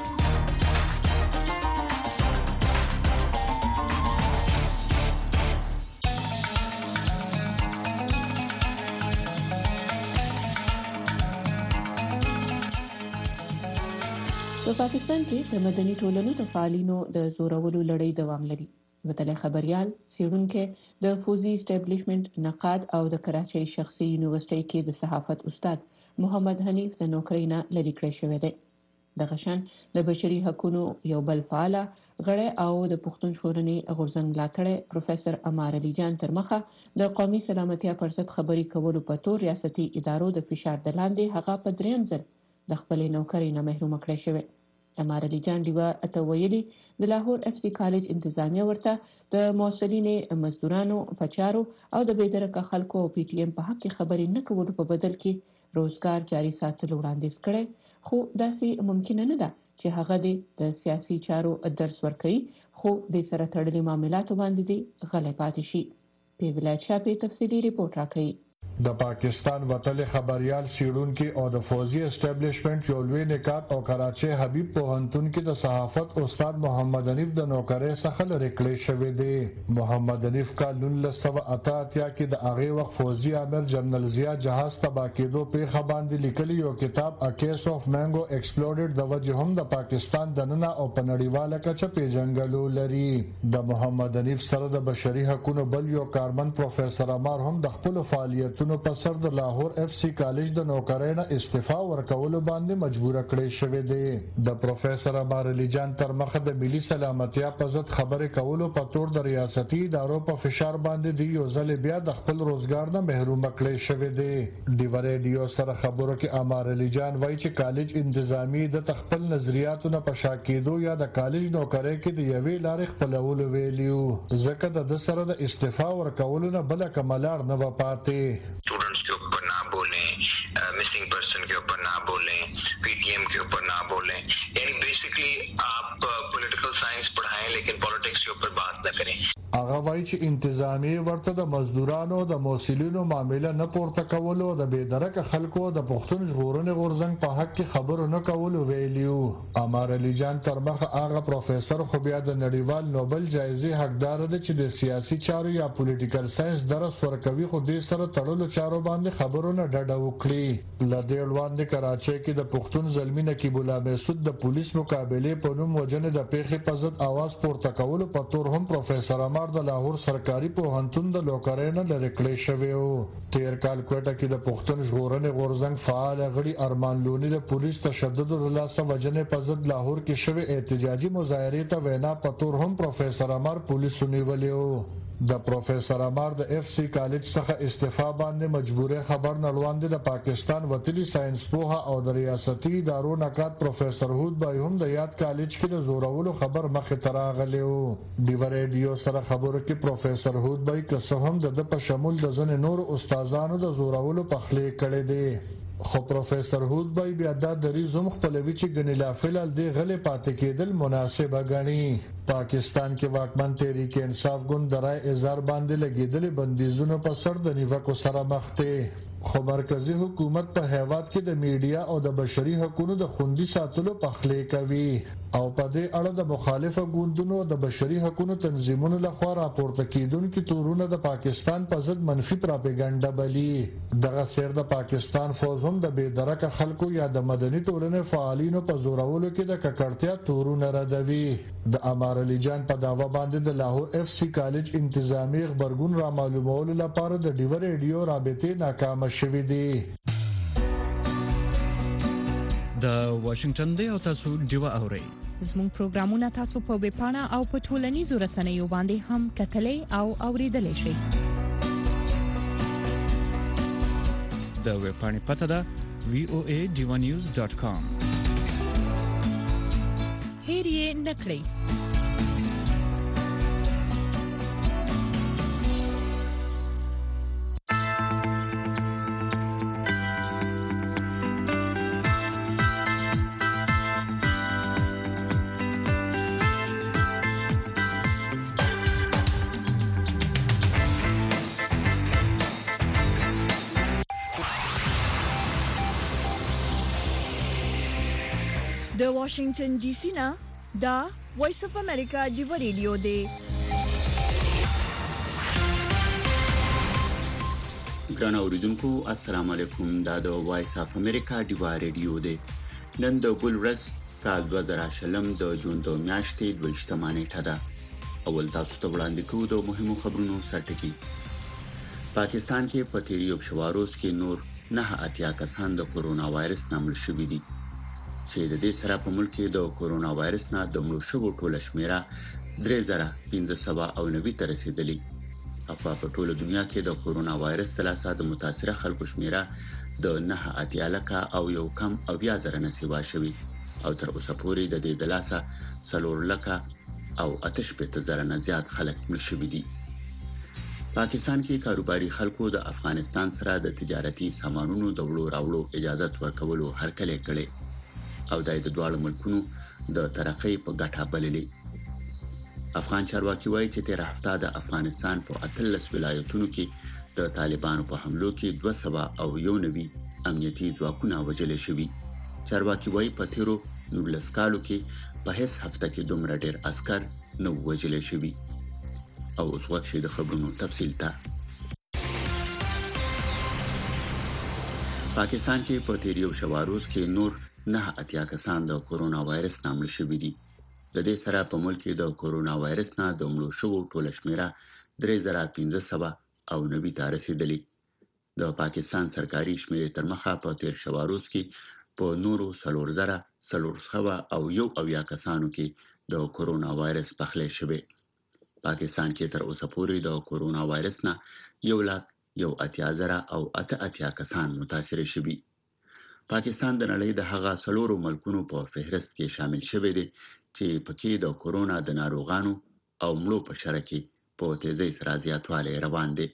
په پاکستان کې د مدني ټولنو د فعالینو د زورولو لړۍ دوام لري. وتلې خبريال سیړونکو د فوزي اسټابلیشمنت نقاد او د کراچۍ شخصي یونیورسيټي کې د صحافت استاد محمد حنیف د نوکری نه لری کړی شوی دی. د غشن د بشري حقوقو یو بل فعال غړی او د پښتون ژغورنې غورځنګ ملاتړی پروفیسور امار علي جان ترمخه د قومي سلامتیا پر ضد خبري کولو په تور ریاستي ادارو د فشار د لاندې هغه په دریم ځل د خپل نوکری نه محروم کړی شوی. امار علي جان دیوا اتویلی د لاهور اف سی کالج انتظامیه ورته د موصلین مزدورانو پچارو او د بيدرکه خلکو او پی ټی ایم په حق خبري نه کولو په بدل کې روزګار جاري ساتلو وړاندیز کړي، خو داسې ممکن نه ده چې هغه د سیاسي چارو درس ورکړي خو د سره تړلي معاملاتو باندې غلې پاتې شي. په ولایت شاپې تفصیلی ریپورت راکړي. د پاکستان وتل خبريال سیړونکو او د فوزي اسټابلیشمنت یو لوی نکات او کراچي حبیب پوهنتون کې د صحافت استاد محمد حنیف د نوکری څخه لری کړی شوی دی. محمد حنیف کال نولس سوه اته اتیا کې د هغه وخت فوزي امر جنرال ضیا جهاز تباه کېدو په خباندې لیکلی یو کتاب ا کیس اف مانگو ایکسپلوډډ د وجه هم د پاکستان د نننه او په نړیواله کچه پیژنګلو لري. د محمد حنیف سره د بشري حقوقو بل یو کارمن پروفیسور امار هم د خپل فعالیت نو په سر د لاهور اف سی کالج د نوکری نه استعفا ورکول باندې مجبور کړی شوی دی. د پروفیسور امار علي جان ترمخه د ملي سلامتیا په ضد خبرې کولو په تور د ریاستي ادارو په فشار باندې دی یو ځل بیا د خپل روزګار نه محروم کړی شوی دی. د ریډیو سره خبرو کې امار علي جان وایي چې کالج انتظامی د خپل نظریاتو نه په شاکېدو یا د کالج نوکری کې د یوې لارې خپلول ویلیو ځکه د سره د استعفا ورکول نه بل کمالار نه و پاتې. स्टूडेंट्स के ऊपर ना बोलें, मिसिंग पर्सन के ऊपर ना बोलें, पीटीएम के ऊपर ना बोलें. यानी बेसिकली आप पॉलिटिकल साइंस पढ़ाएं लेकिन पॉलिटिक्स के ऊपर बात न करें. هغه وایي چې انتظامی ورته د مزدورانو د موصلینو معاملې نه پورته کولو د بيدرکه خلکو د پښتون ژغورنې غورځنګ په حق کې خبرو نه کولو ویلیو. امار علي جان ترمخه هغه پروفیسور خو بیا د نړیوال نوبل جایزې حقدار دی چې د سیاسي چارو یا پولیټیکل ساينس درس ورکوي خو د سره تړلو چارو باندې خبرو نه ډډه وکړي. لدې وړاندې کراچۍ کې د پښتون زلمی نقیب الله مسعود د پولیس مقابله په نوم وجنه د پیښې په ضد आवाज پورته کولو په تور هم پروفیسور امار د لاهور سرکاري پوهنتون د لوکرۍ نه لری کړی شوی و. تیر کال کوټه کې د پښتون ژغورنې غورځنګ فعال غړي ارمان لونی د پولیس تشدد له لاسه وجنه په ضد لاهور کې شوی احتجاجي مظاهره ته وینا په تور هم پروفیسور امار پولیس ونیولیو. د پروفیسور امار د اف سی کالج څخه استعفا باندې مجبوره خبر نړوندې د پاکستان وتلی ساينس پوها او د ریاستي ادارو نقاد پروفیسور هود بای هم د یاد کالج کې د زورولو خبر مخه تراغلیو. دی ریډیو سره خبرو کې پروفیسور هود بای که څه هم د په شمول د ځن نور استادانو د زورولو په خلی کړي دي خو پروفیسور هود بای بیا د دری زوم خپلوي چې غنیلا فلال دی غلې پاتې کېدل مناسبه غني. پاکستان کې واکمن تحریک انصاف ګوند درای اظهار باندې لګیدل بندیزونو په سر د نیوکو سره مخ دی. خو مرکزی حکومت په هیواد کې د میډیا او د بشري حقوقو د خوندي ساتلو په خلی کوي او په دې اړه د مخالفه ګوندونو د بشري حقوقو تنظیمونو لخوا راپورته کیدونکو تورونه د پاکستان په ضد منفي پروپاګاندا بلی. دغه سیر د پاکستان فوج هم د بيدرکه خلکو یا د مدني ټولنې فعالینو په زورولو کې د ککړتیا تورونه ردوي. د امار علي جان په داوا باندې د لاهور اف سی کالج انتظامی خبرګون را معلومولو لپاره د ډیو ریډیو رابطې ناکام شوې دي. د واشنگټن دی او تاسو ډیو اورئ. زموږ پروګرامونه تاسو په ویب پاڼه او په ټولنیزو رسنیو باندې هم کتلې او اوریدلې شئ. د ویبپاڼې پته ده وی او ای ډیوا نیوز ډاټ کام. هیر یې نکړئ. د واشنگټن ډي سي نه دا وایس اف امریکا جیو ریډیو دی. ګران اوریدونکو السلام علیکم. دا د وایس اف امریکا جیو ریډیو دی. نن د ګل ورځ کال دوه زره شلم د جون د میاشتې دویشتمه نیټه ده. اول تاسو ته وړاندې کوو د مهمو خبرونو سرټکی. پاکستان کې په تیری او شواروز کې نور نه اتیا کسان د کورونا وایرس نامل شوي دي چې د دې سره په ملک کې د کورونا وایرس نه د مړو شوو ټوله شمیره درې زره پنځه سوه او نوي ته رسیدلې. اخوا په ټوله دنیا کې د کورونا وایرس تلاسه د متاثره خلکو شمیره د نه اتیا لکه او یو کم او بیا زره نسیوا شوی او تر اوسه پورې د دې دلاسه څلور لکه او اتش پته زره نه زیات خلک مړ شوي دي. پاکستان کې کاروباري خلکو د افغانستان سره د تجارتي سامانونو د وړو راوړو اجازه ورکولو هرکلی کړي او د دواړو ملکونو د ترقۍ په ګټه بللې. افغان چارواکي وایي چې تیر هفته د افغانستان په اتلس ولایتونو کې د طالبانو په حملو کې دوه سوه او یو نوي امنیتي ځواکونه وژل شوي. چارواکي وایي په تیرو نولس کالو کې په هیڅ هفته کې دومره ډېر عسکر نه وژل شوي. او اوس وخت د خبرونو تفصیل ته. پاکستان کې په تیری او شواروز کې نور نه اتیا کسان د کورونا وایرس نامل شوي دي. د دې سره په ملک کې د کورونا وایرس نه د مړو شوو ټوله شمیره درې زره پنځه سوه او نوي ته رسیدلې. د پاکستان سرکاري شمیرې تر مخه په تیر شواروز کې په نورو څلور زره څلور سوه او یو اویا کسانو کې د کورونا وایرس پخلی شوی. پاکستان کې تر اوسه پورې د کورونا وایرس نه یو لاک یو اتیا زره او اته اتیا کسان متاثر شوي. پاکستان د نړۍ د هغه څلورو ملکونو په فهرست کې شامل شوی دی چې پکې د کورونا د ناروغانو او مړو په شمېر کې په تیزۍ سره زیاتوالی روان دی.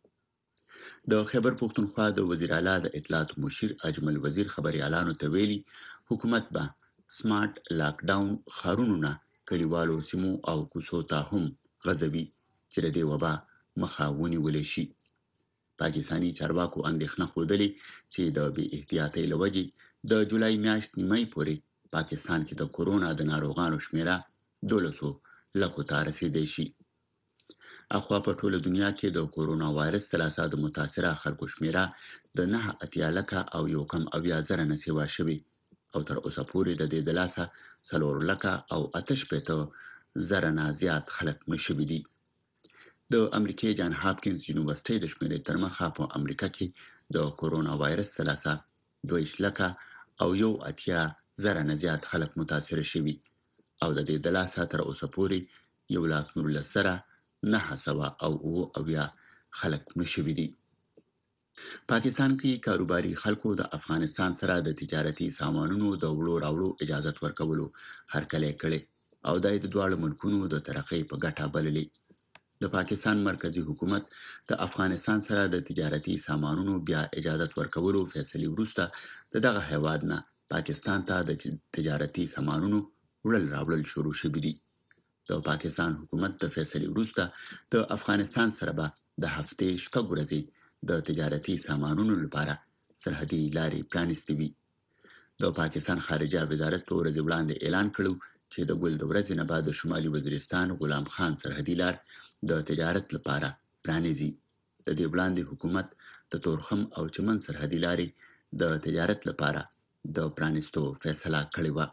د خیبر پښتونخوا د وزیر اعلی د اطلاعات مشیر اجمل وزیر خبريالانو ته ویلي حکومت به سمارټ لاک ډاون خارونو نه کلیوالو سیمو او کوڅو ته هم غځوي چې د دې وبا مخه ونیول شي. پاکستانی چارواکو اندېښنه خوده چې د بې احتیاطۍ له وجې د جولای میاشت نیمایي پورې پاکستان کې د کورونا د ناروغانو شمیره دولسو لکو ته رسیدلی شي. اخوا په ټوله دنیا کې د کورونا وایرس تلاسه د متاثره خلکو شمیره د نه اتیا لکه او یو کم اویا زره نه سیوا شوي او تر اوسه پورې د دې دلاسه څلور لکه او اته شپېته زره نه زیات خلک مړه شوي دي. د امریکای جان هاپکینز یونیورسيټي د شمیرې تر مخه په امریکا کې د کورونا وایرس تلاسه دوه لکه او یو اتیا زره نه زیات خلک متاثر شوي او د دې دلاسه تر اوسه پورې یو لاک نولس زره نه سوه او اوه اویا خلک مړه شوي دي. پاکستان کې کاروباري خلکو د افغانستان سره د تجارتي سامانونو د وړو راوړو اجازه ورکولو هرکلی کړي او د دواړو ملکونو د ترقۍ په ګټه بللې. د پاکستان مرکزی حکومت د افغانستان سره د تجارتي سامانونو بیا اجازه ورکولو فیصله وروسته دغه هیواد نه پاکستان ته د تجارتي سامانونو وړل راوړل شروع شوي دي. د پاکستان حکومت د فیصله وروسته د افغانستان سره به د هفتې شپږ ورځې د تجارتي سامانونو لپاره سرحدي لارې پرانیستې وي. د پاکستان خارجه وزارت ورځ وړاندې اعلان کړو چې د ګل د ورځې نه بعد شمالي وزیرستان غلام خان سرحدي لار د تجارت لپاره پرانیزي. د دې وړاندې حکومت د تورخم او چمن سرحدي لارې د تجارت لپاره د پرانیستو فیصله کړې و.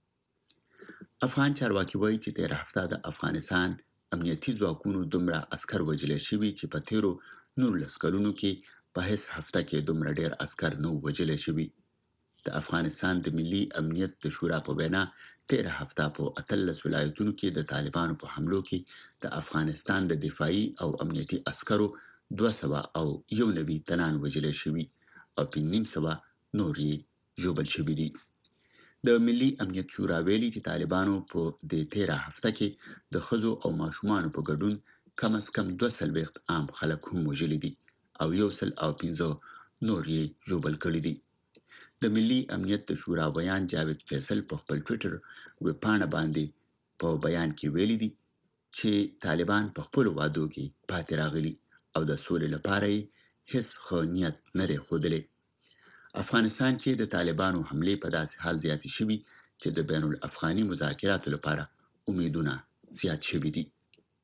افغان چارواکي وایي چې تیر هفته د افغانستان امنیتي ځواکونو دومره عسكر وژل شوي چې په تیرو نولس کلونو کې په هیڅ هفته کې دومره ډېر عسكر نه وژل شوي. د افغانستان د ملي امنیت د شورا په وینا تیر هفته په اتلس ولایتونو کې د طالبانو په حملو کې د افغانستان د دفاعي او امنیتي عسکرو دوه سوه او یو نوي تنان وژل شوي او پنځه سوه نور یې ژوبل شوي دي. د ملي امنیت شورا ویلي چې طالبانو په دې تیره هفته کې د ښځو او ماشومانو په ګډون کم از کم دوه څلوېښت عام خلک هم وژلي دي او یو سل او پنځه نور یې ژوبل کړي دي. د ملي امنیت د شورا بیان جاوید فیصل په خپل ټویټر ویبپاڼه باندې په بیان کې ویلي دي چې طالبان په خپلو وعدو کې پاتې راغلي او د سولې لپاره یې هیڅ ښه نیت نه دی ښودلی. افغانستان کې د طالبانو حملې په داسې حال زیاتې شوي چې د بین الافغاني مذاکراتو لپاره امیدونه زیات شوي دي.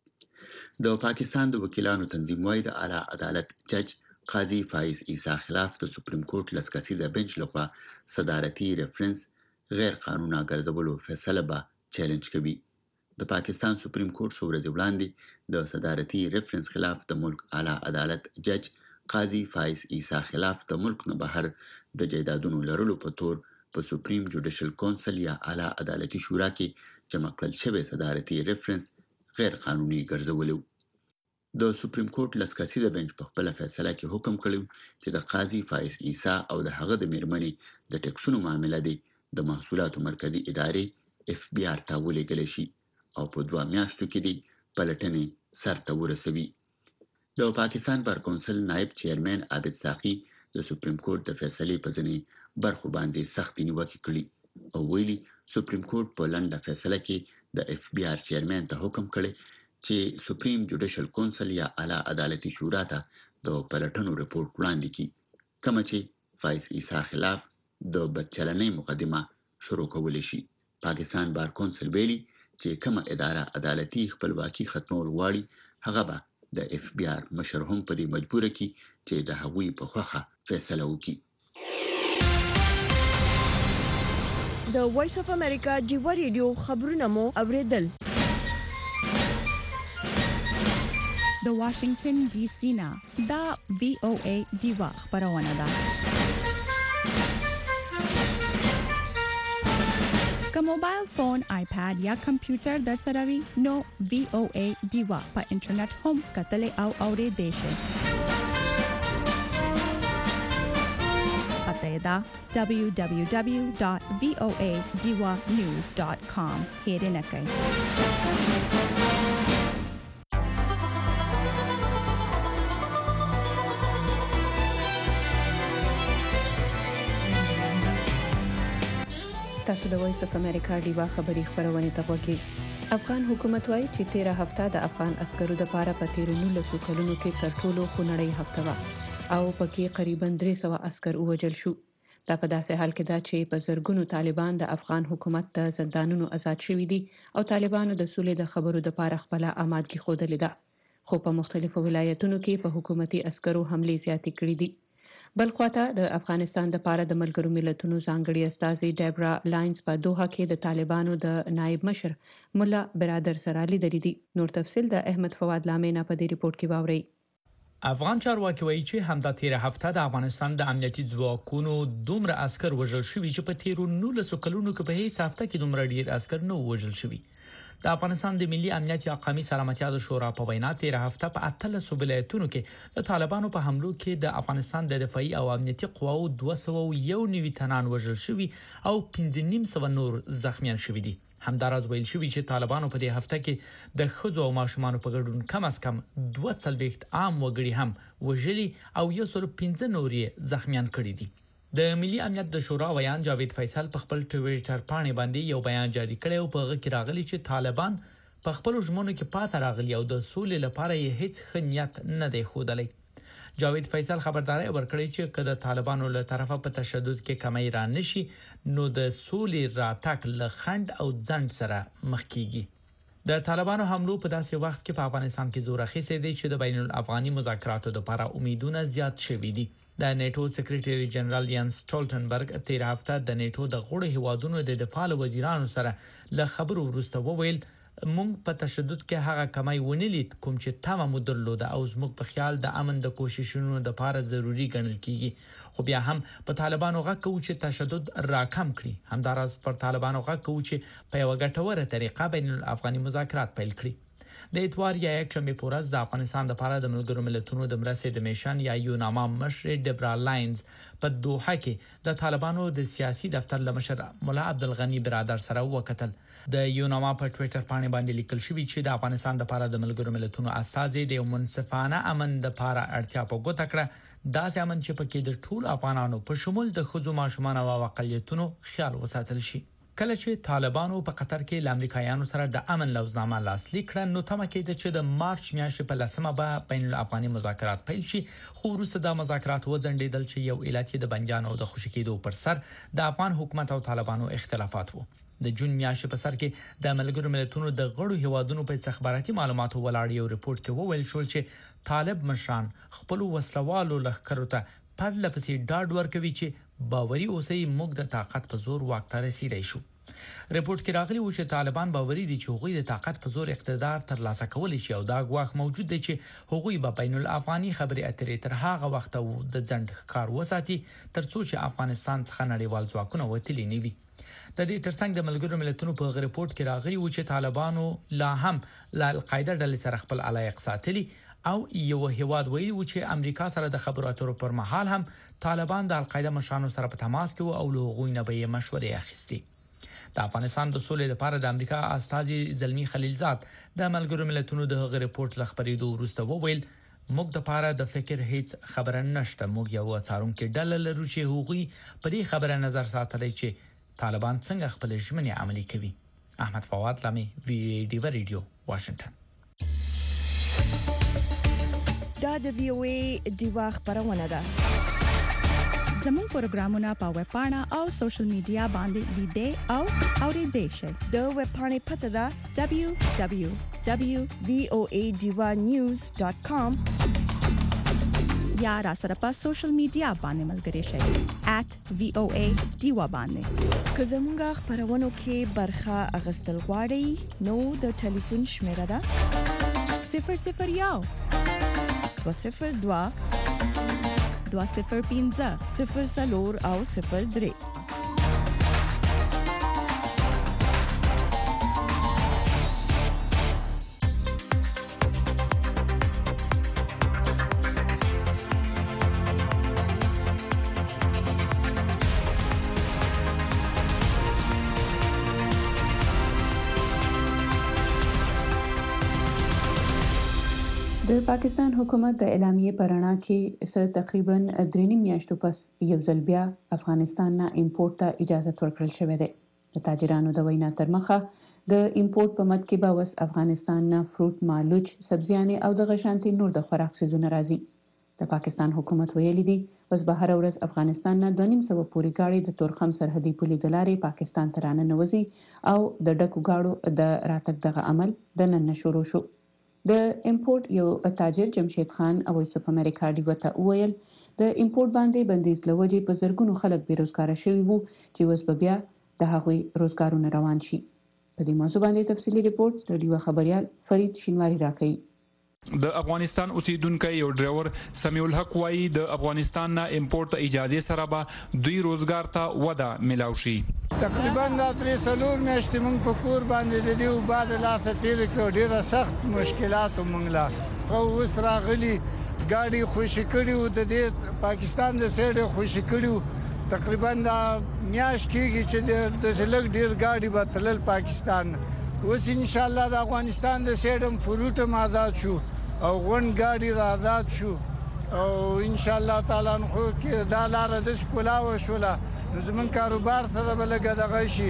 د پاکستان د وکیلانو تنظیم وايي د اعلی عدالت جج قاضي فایز عیسی خلاف د سپریم کورټ لس کسیزه بنچ لخوا صدارتي ریفرنس غیر قانوني ګرځولو فیصله به چیلنج کوي. د پاکستان سپریم کورټ څو ورځې وړاندې د صدارتي ریفرنس خلاف د ملک اعلی عدالت جج قاضي فایز عیسی خلاف د ملک نه بهر د جایدادونو لرلو په تور په سپریم جوډیشل کونسل یا اعلی عدالتي شورا کې جمع کړل شوی صدارتي ریفرنس غیر قانوني ګرځولو. د سپریم کورټ لس کسیزه بنچ په خپل فیصله کې حکم کړی چې د قاضي فایز عیسی او د هغه د میرمنې د ټیکسونو معامله دی د محصولاتو مرکزی ادارې اف بی آر ته ولېږل شي او په دوه میاشتو کې دی پلټنې سرته ورسوي. د پاکستان بار کونسل نائب چیرمن عابد ساقي د سپریم کورټ د فیصلې په ځینې برخو باندې سختې نیوکې کړې او ویلي سپریم کورټ په لنډه فیصله کې د اف بی آر چیرمن ته حکم کړی چې سپریم جوډیشل کونسل یا اعلی عدالتي شورا ته د پلټنو رپورټ وړاندې کړي کوم چې فایز عیسی خلاف د بدچلنۍ مقدمه شروع کولی شي. پاکستان بار کونسل ویلي چې کومه اداره عدالتي خپلواکي ختمول غواړي هغه به د اف بی آر مشر هم په دې مجبوره کی چې د هغوی په خوخه فیصله وکړي. د وایس اف امریکا جیو ریډیو خبرونه مو اوریدل. د واشنگټن ډي سي نه دا وی او ای دیوا خبرونه ده. که موبایل فون، آیپاد یا کمپیوټر در سره وي نو وی او ای دیوا په انټرنیټ هم کتل او اوریدل شي. پته دا دبلیو دبلیو دبلیو ډاٹ وی او ای دیوا نیوز ډاٹ کام هیره نکای. تاسو د وایس اف امریکا دیوا خبری خبرونه ته وګورئ. افغان حکومت وايي چې تیره هفته د افغان عسکرو د پاره په تیرونو لسو کلونو کې تر ټولو خونړی هفته وه او پکې قریبا درې سوه عسكر ووجل شو. دا په داسې حال کې ده چې په زرګونو طالبان د افغان حکومت د زندانونو آزاد شوي دي او طالبانو د سولې د خبرو د پاره خپل آمادګي خوده لیده. خو په مختلفو ولایتونو کې په حکومتي عسکرو حمله زیاتې کړې دي. بل خواته د افغانستان د پاره د ملګرو ملتونو ځانګړي استاذي ډیبرا لاینز په دوحه کې د طالبانو د نائب مشر مولا برادر سره لیدلې دي. نور تفصيل د احمد فواد لامینا په دې ریپورت کې واوري. افغان چارواکي وایي چې همدا تیره هفته د افغانستان د امنیتي ځواکونو دومره عسكر وژل شوي چې په تیرو نولسو کلونو کې په هیڅ هفته کې دومره ډیر عسكر نه وژل شوي. د افغانستان د ملي امنیت یا قومي سلامتیا د شورا په وینا تیره هفته په اتلس ولایتونو کې د طالبانو په حملو کې د افغانستان د دفاعي او امنیتي قواو دوه سوه یو نوي تنان وژل شوي او پنځه نیم سوه نور زخمیان شوي دي. همداراز ویل شوی چې طالبانو په دې هفته کې د ښځو او ماشومانو په ګډون کم از کم دوه څلوېښت عام وګړي هم وژلي او یو سل پنځه نور زخمیان کړي دي. د ملي امنیت د شورا ویان جاوید فیصل په خپل ټویټر باندې باندې یو بیان جاری کړی او په هغه کې راغلی چې طالبان په خپل ژمنو کې پاتې راغلي او د سولې لپاره یې هیڅ ښه نیت نه دی ښودلی. جاوید فیصل خبرداري ورکړی چې کله طالبانو له طرفه په تشدد کې کمی را نشي نو د سولې راتګ له خند او ځند سره مخ کیږي. د طالبانو حملو په داسې وخت کې په افغانستان کې زور اخیستی دی چې د بین الافغاني مذاکراتو لپاره امیدونه زیات شوي دي. د نیټو سیکریټری جنرال یانس سټولټنبرګ تیر هفته د نیټو د غړو هیوادونو د دفاع وزیرانو سره له خبرو وروسته وویل مونږ په تشدد کې هغه کمی ونه لید کوم چې تمه مو درلوده او زموږ په خیال د امن د کوششونو لپاره ضروری ګڼل کیږي. خو بیا هم په طالبانو غږ کوو چې تشدد راکم کړي. همداراز پر طالبانو غږ کوو چې په یو ګټوره طریقه بین الافغاني مذاکرات پیل کړي. د اتوار یا یک شنبه په ورځ د افغانستان لپاره د ملګرو ملتونو د مرستې د میشن یا یوناما مشر ډبرا لاینز په دوحه کې د طالبانو د سیاسي دفتر لمشر مولا عبدالغنی برادر سره وکتل. د یوناما په ټوئیټر باندې باندې لیکل شوی چې د افغانستان لپاره د ملګرو ملتونو استازي د منصفانه امن لپاره اړتیا په ګوته کړه، دا ځامن چې پکې د ټول افغانانو په شمول د خځو ماشومان او اقلیتونو خیال وساتل شي. کله چې طالبانو په قطر کې د امریکایانو سره د امن لوزنامه لاسلیک کړه، نو تمه کېده چې د مارچ میاشتې په لسمه به بین الافغاني مذاکرات پیل شي، خو وروسته د مذاکرات وځنډېدل چې یو علت یې د بنجانو د خوشي کېدو پر سر د افغان حکومت او طالبانو اختلافات وو. د جون میاشتې په سر کې د ملګرو ملتونو د غړو هیوادونو په استخباراتي معلوماتو ولاړ یو ریپورت کې وویل شو چې طالب مشران خپل وسلوالو لخرو ته پرله پسې ډاډ ورکوي چې باوري اوسئ موږ د طاقت په زور واک ته رسیدای شو. ریپورت کې راغلی و چې طالبان باوري دي چې هغوی د طاقت په زور اقتدار ترلاسه کولی شي او دا ګواښ موجود دی چې هغوی به بین الافغاني خبرې اترې تر هغه وخت د ځنډ کار وساتي ترڅو چې افغانستان څخه نړیوال ځواکونه وتلی نه وي. د دې ترڅنګ د ملګرو ملتونو په ریپورت کې راغلی و چې طالبانو لا هم له القاعده ډلې سره خپل علایق ساتلي او یو هیواد ویلي و چې امریکا سره د خبرو اترو پر مهال هم طالبان د القاعده مشرانو سره په تماس کې وو او له هغوی نه به مشورې اخیستي. د افغانستان د سولې لپاره د امریکا استازي زلمی خلیلزاد د ملګرو ملتونو د ریپورت لخبرېدو وروسته وویل موږ د پاره د فکر هیڅ خبره نشته، موږ یو څارونکو ډله لرو چې هغوی په دې خبره نظر ساتلی چې طالبان څنګه خپل ژمنې عملي کوي. احمد فواد لامي وی ای ډی ریډیو واشنگټن. دا د وی او ای ډیوا خبرونه ده. زموږ پروګرامونه په ویب پاڼه او سوشل میډیا باندې لیدې او اورېدې شئ. د ویب پاڼې پته ده دبليو دبليو دبليو ډاٹ وی او ای ډیوا نیوز ډاٹ کام یا را سره په سوشل میډیا باندې ملګري شئ ایٹ وی او ای ډیوا باندې. که زموږ خبرونو کې برخه اغستل غواړئ نو د ټلیفون شمیره ده صفر صفر یو دو صفر دوا دوا صفر پنځه صفر څلور او صفر درې. د پاکستان حکومت د اعلامیې پرانا کې سره تقریبا درې میاشتو پس یو ځل بیا افغانستان نه امپورټ ته اجازه ورکړل شوې ده. د تاجرانو د وینا تر مخه د امپورټ په مد کې به وس افغانستان نه فروټ، مالوچ، سبزیانې او د غشانتي نور د خوراک سيزونه راځي. د پاکستان حکومت ویلي دی وس به هر ورځ افغانستان نه دوه نیم سو پورې گاډي د تورخم سرحدي پولې د لارې پاکستان ته راننوځي او د ډکو گاډو د راتګ دغه عمل د نن شروع شو. د امپورټ یو تاجر جمشید خان او وایس اف امریکا ډیو ته ویل د امپورټ باندې بندیز لوجې په زرګونو خلک بیروزګار شوي وو چې اوس به بیا د هغوی روزګارونه روان شي. په دې موضوع باندې تفصیلی ریپورت د ډیو خبريال فرید شینواری راکړي. د افغانستان اوسیدونکو یو ډرایور سمیع الحق وايي د افغانستان نه امپورټ ته اجازه سره به دوی روزګار ته وده ملاو شي. تقریبا د درې سلور میاشتې موږ په کور باندې د دیو بعد لاسه تیر کړو، ډیره سخت مشکلات موږ لا او اوس راغلي ګاډي خوشی کړیو د دې پاکستان د سیډ خوشی کړیو. تقریبا د میاش کېږي چې د زلګ ډیر ګاډي به تلل پاکستان. اوس ان شاء الله د افغانستان د سیډم فروټ آزاد شو او غون ګاډي را آزاد شو او ان شاء الله تعالی نو کې دا لار د سکولاو شولا زمون کاروبار ته بلګه دغه شي.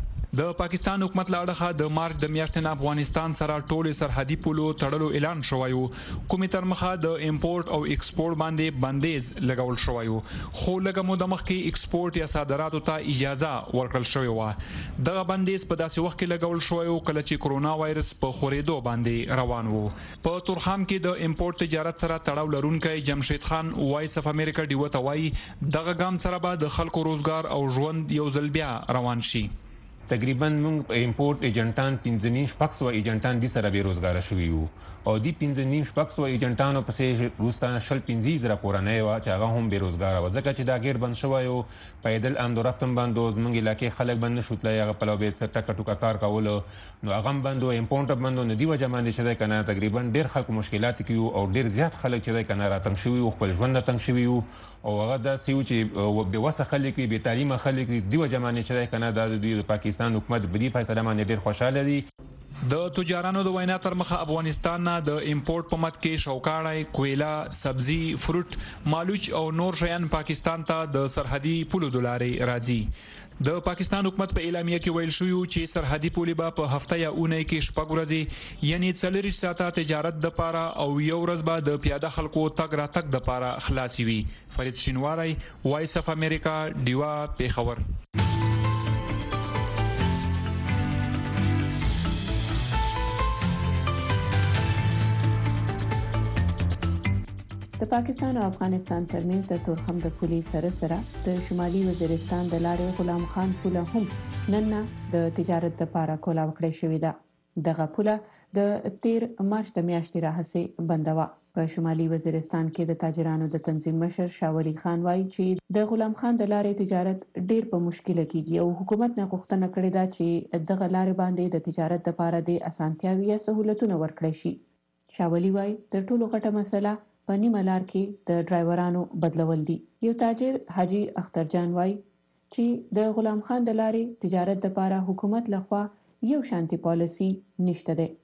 د پاکستان حکومت لاړه د مارچ د میاشتې افغانستان سره ټول سرحدي پولو تړلو اعلان شوی وو. کومې تر مخه د امپورټ او ایکسپورټ باندې بندیز لګول شوی وو، خو لږه موده مخکې ایکسپورټ یا صادراتو ته اجازه ورکړل شوی و. دغه بندیز په داسې وخت کې لګول شوی وو کله چې کرونا وایرس په خورېدو باندې روان وو. په تورخم کې د امپورټ تجارت سره تړاو لرونکي جمشید خان وایس اف امریکا ډیو ته وایي دغه ګام سره به د خلکو روزګار او ژوند یو ځل بیا روان شي. تقریبا موږ امپورټ ایجنټان پنځه نیم شپږ سوه ایجنټان دي سره بیروزګاره شوي وو او دی پنځه نیم شپږ سوه ایجنټانو پسې وروسته شل پنځه زره کورنۍ وه چې هغه هم بیروزګاره وه ځکه چې دا ګیر بند شوی و پیدل امد و رفتم بند و زموږ علاقې خلک بند نه شو تللی هغه پلو به یې ټکه ټوکه کار کولو نو هغه هم بند و امپورټ بند و نو دې وجه باندې چې دی که نه تقریبا ډېر خلکو مشکلات کې وو او ډېر زیات خلک چې دی که نه راتنګ شوي وو خپل ژوند نه تنګ شوي وو او هغه داسې و چې بېوسه خلک وي بې تعلیمه خلک وي دې وجه باندې چې دی که نه دا د دوی د پاکستان حکومت په دې فیصله باندې ډېر خوشحاله دي. د تجارانو د وینا تر مخه افغانستان نه د امپورټ په مت کې شوکاړی، کویلا، سبزی، فروټ، مالوچ او نور شیان پاکستان ته د سرحدي پولو دلارې راځي. د پاکستان حکومت په اعلامیه کې ویل شوی چې سرحدي پولې به په هفته یا اونۍ کې شپږ ورځې یعنی څلوېښت ساعته تجارت دپاره او یو ورځ به د پیاده خلکو تګ راتګ دپاره خلاصې وي. فرید شینواری، وایس اف امریکا، ډیوا، پیښور. د پاکستان او افغانستان ترمنځ د تورخم د پولې سره سره د شمالي وزیرستان د لارې غلام خان پوله هم نن نه د تجارت لپاره کولاو کړې شوې ده. دغه پوله د تیر مارچ د میاشتې راهیسې بنده وه. په شمالي وزیرستان کې د تاجرانو د تنظیم مشر شاولي خان وایي چې د غلام خان د لارې تجارت ډېر په مشکله کېږي او حکومت نه غوښتنه کړې ده چې دغه لارې باندې د تجارت لپاره د اسانتیاوي یا سهولتونه ورکړي شي. شاولي وایي تر ټولو غټه مسله په نیمه لار کې د ډرایورانو بدلول دي. یو تاجر حاجی اخترجان وایي چې د غلام خان د لارې تجارت لپاره حکومت لخوا یو شانتي پالیسي نشته ده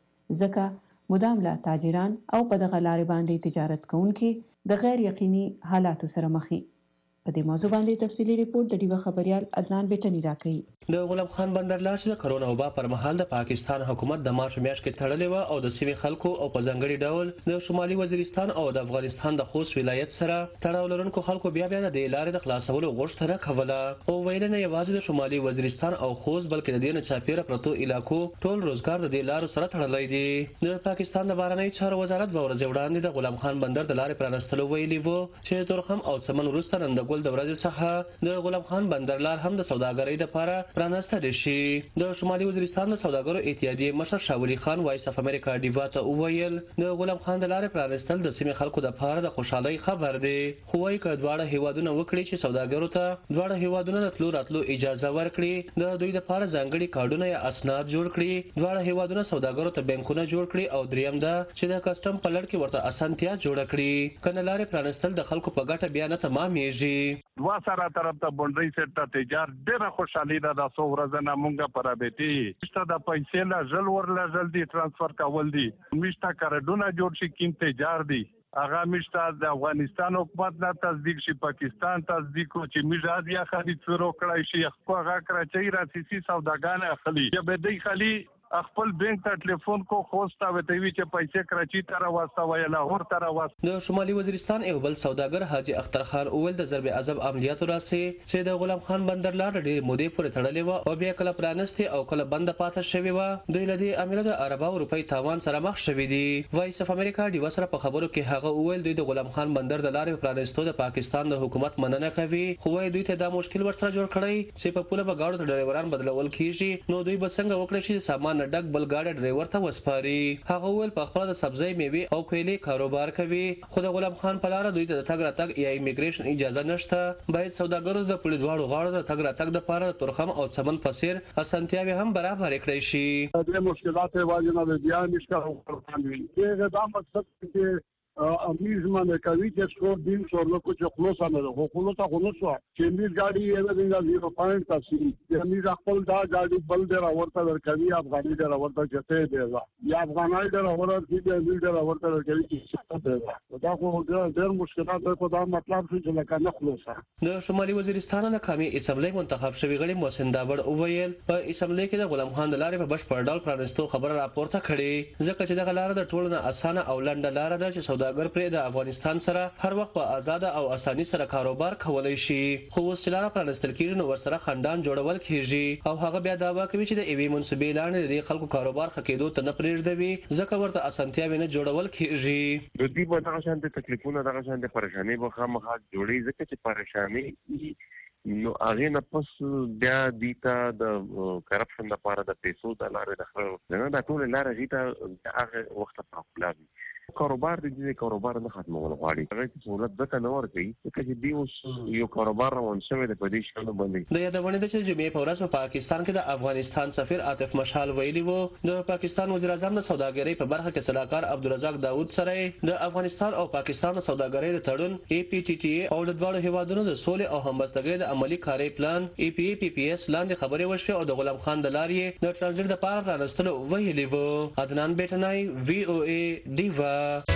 ځکه مدام لا تاجران او په دغه لارې باندې تجارت کوونکي د غیر یقیني حالاتو سره مخ دي. په دې موضوع باندې تفصیلی ریپورت د ډیوه خبريال عدنان بیٹنی راکړي. د غلام خان بندر لار چې د کرونا وبا پر مهال د پاکستان حکومت د مارچ میاشت کې تړلې و او د سیمې خلکو او په ځنګړي ډول د شمالي وزیرستان او د افغانستان د خوست ولایت سره تړاو لرونکو خلکو بیا بیا د لارې د خلاصولو غوښتنه کوله او ویل نه یوازې د شمالي وزیرستان او خوست بلکې د دې نه چاپیره پرتو علاقو ټول روزګار د دې لارو سره تړلی دی. د پاکستان د بهرنیو چارو وزارت به ورځ وړاندې د غلام خان بندر د لارې پرانستلو ویلي وو چې تورخم او څمن وروسته نن د ګل د ورځې څخه د غلام خان بندر لار هم د سوداګرۍ لپاره پرانستل شي. د شمالي وزیرستان د سوداګرو اتحادیې مشر شاولي خان وایس اف امریکا ډیوا ته وویل د غلام خان د لارې پرانستل د سیمې خلکو لپاره د خوشحالۍ خبر دی. خو وايي که دواړه هیوادونه وکړي چې سوداګرو ته دواړه هیوادونه د تلو راتلو اجازه ورکړي د دوی لپاره ځانګړي کارډونه یا اسناد جوړ کړي دواړه هیوادونه سوداګرو ته بانکونه جوړ کړي او دریم دا چې د کسټم په لړ کې ورته اسانتیا جوړ کړي کنه لارې پرانستل د خلکو په ګټه بیا نه تمامېږي. وا سره طرف ته بونډري سیټ ته تجار ډېره خوشحالي ده د څو ورځې نه مونږه پر رابطې شته د پیسې لا ژل ورله ژل دي ترانسفر کول دي میشته کارډونه جوړ شي کیم تجار دي هغه میشته د افغانستان حکومت نه تصدیق شي پاکستان تصدیق کو چې میژاد یا خرید فرو کړای شي خو هغه کراچۍ راسي سوداګان اخلي یا به دی خالي خپل بانک ته ټلیفون کو خوستا وته وی چې پیسې کراچۍ ته راوسته وای لاهور ته راوسته. د شمالي وزیرستان یو بل سوداګر حاجی اختر خان اول د ضرب اعظم عملیاتو راسي چې د غلام خان بندر لار ډېر مودې پورې تړلې و او بیا کله پرانستي او کله بند پاتې شوی و دوی لدی امیر د عربو روپی تاوان سره مخ شوی دی. وایس اف امریکا ډیوا سره په خبرو کې هغه اول دوی د غلام خان بندر د لارې پرانستو د پاکستان د حکومت مننه کوي خو وايي دوی ته دا مشکل ورسره جوړ کړی چې په پوله به گاډو ډرایوران بدلول کیږي نو دوی به څنګه وکړي چې سامان ډک بل گاډي ډرایور ته وسپاري. هغه ول په خپل د سبزی میوه او کویلې کاروبار کوي خو د غلام خان په لار دوی ته د تګ راتګ یا ایمیګریشن اجازه نشته. باید سوداګرو د پولیس دواړو غاړو د تګ راتګ لپاره تورخم او څمن پسیر اسانتیاوي هم برابر کړی شي. د مشکلات واجب نه بیا نشته ورته دغه دا مقصد چې امیز باندې کوي چې څو دین څو نو کو چې خلاص نه هو خلاص ته خلاص چې امیز ګاډي یې د زیرو پوینټ تاسو چې امیز خپل دا ګاډي بل ډیر ورته ورکوي افغاني ډیر ورته چته دی یا افغاني ډیر ورته چې امیز ډیر ورته ورکوي چې چته دی دا خو ډیر مشکلات په دا مطلب چې لکه نه خلاص. د شمالي وزیرستان د قومي اسمبلی منتخب شوی غړي محسن داوړ اوویل په اسمبلی کې د غلام خان د لارې په بشپړ ډول پرانستو خبره راپورته کړي ځکه چې د لارې د ټولنه اسانه او لنډه لار ده چې سوداګر پر د افغانستان سره هر وخت په آزاد او اساني سره کاروبار کولای شي خو وسیلاره پرانستل کیږي نو ورسره خندان جوړول کیږي او هغه بیا داوا کوي چې د ایوي منسوبې لاندې د خلکو کاروبار خکېدو ته نه پرېږدوي ځکه ورته اسانتیاوي نه جوړول کیږي. د دې په دغه شان د تکلیفونو دغه شان د پریشانی به خامخا جوړي ځکه چې پریشانی نو هغه نه پس بیا دیتا د کرپشن لپاره د پیسو د لارې د خلکو نه د ټول لارې دیتا هغه وخت په خپل کاروبار دې کاروبار نه ختمول غواړي هغه سہولت ځکه نه ورکوي چې دی اوس یو کاروبار روان شوی د پدې شنو باندې د یادونه د چې جمعې په ورځ په پاکستان کې د افغانستان سفیر عاطف مشال ویلي وو د پاکستان وزیر اعظم د سوداګرۍ په برخه کې صلاحکار عبدالرزاق داوود سره د افغانستان او پاکستان د سوداګرۍ د تړون ای پی ټی ټی او د دوه هیوادونو د سولې او همبستګۍ د عملی کاري پلان ای پی ای پی پی اس لاندې خبرې وشوي او د غلام خان د لارې د ترانزیت لپاره پرانستلو ویلي وو. عدنان بیٹنای وی او ای دیوا.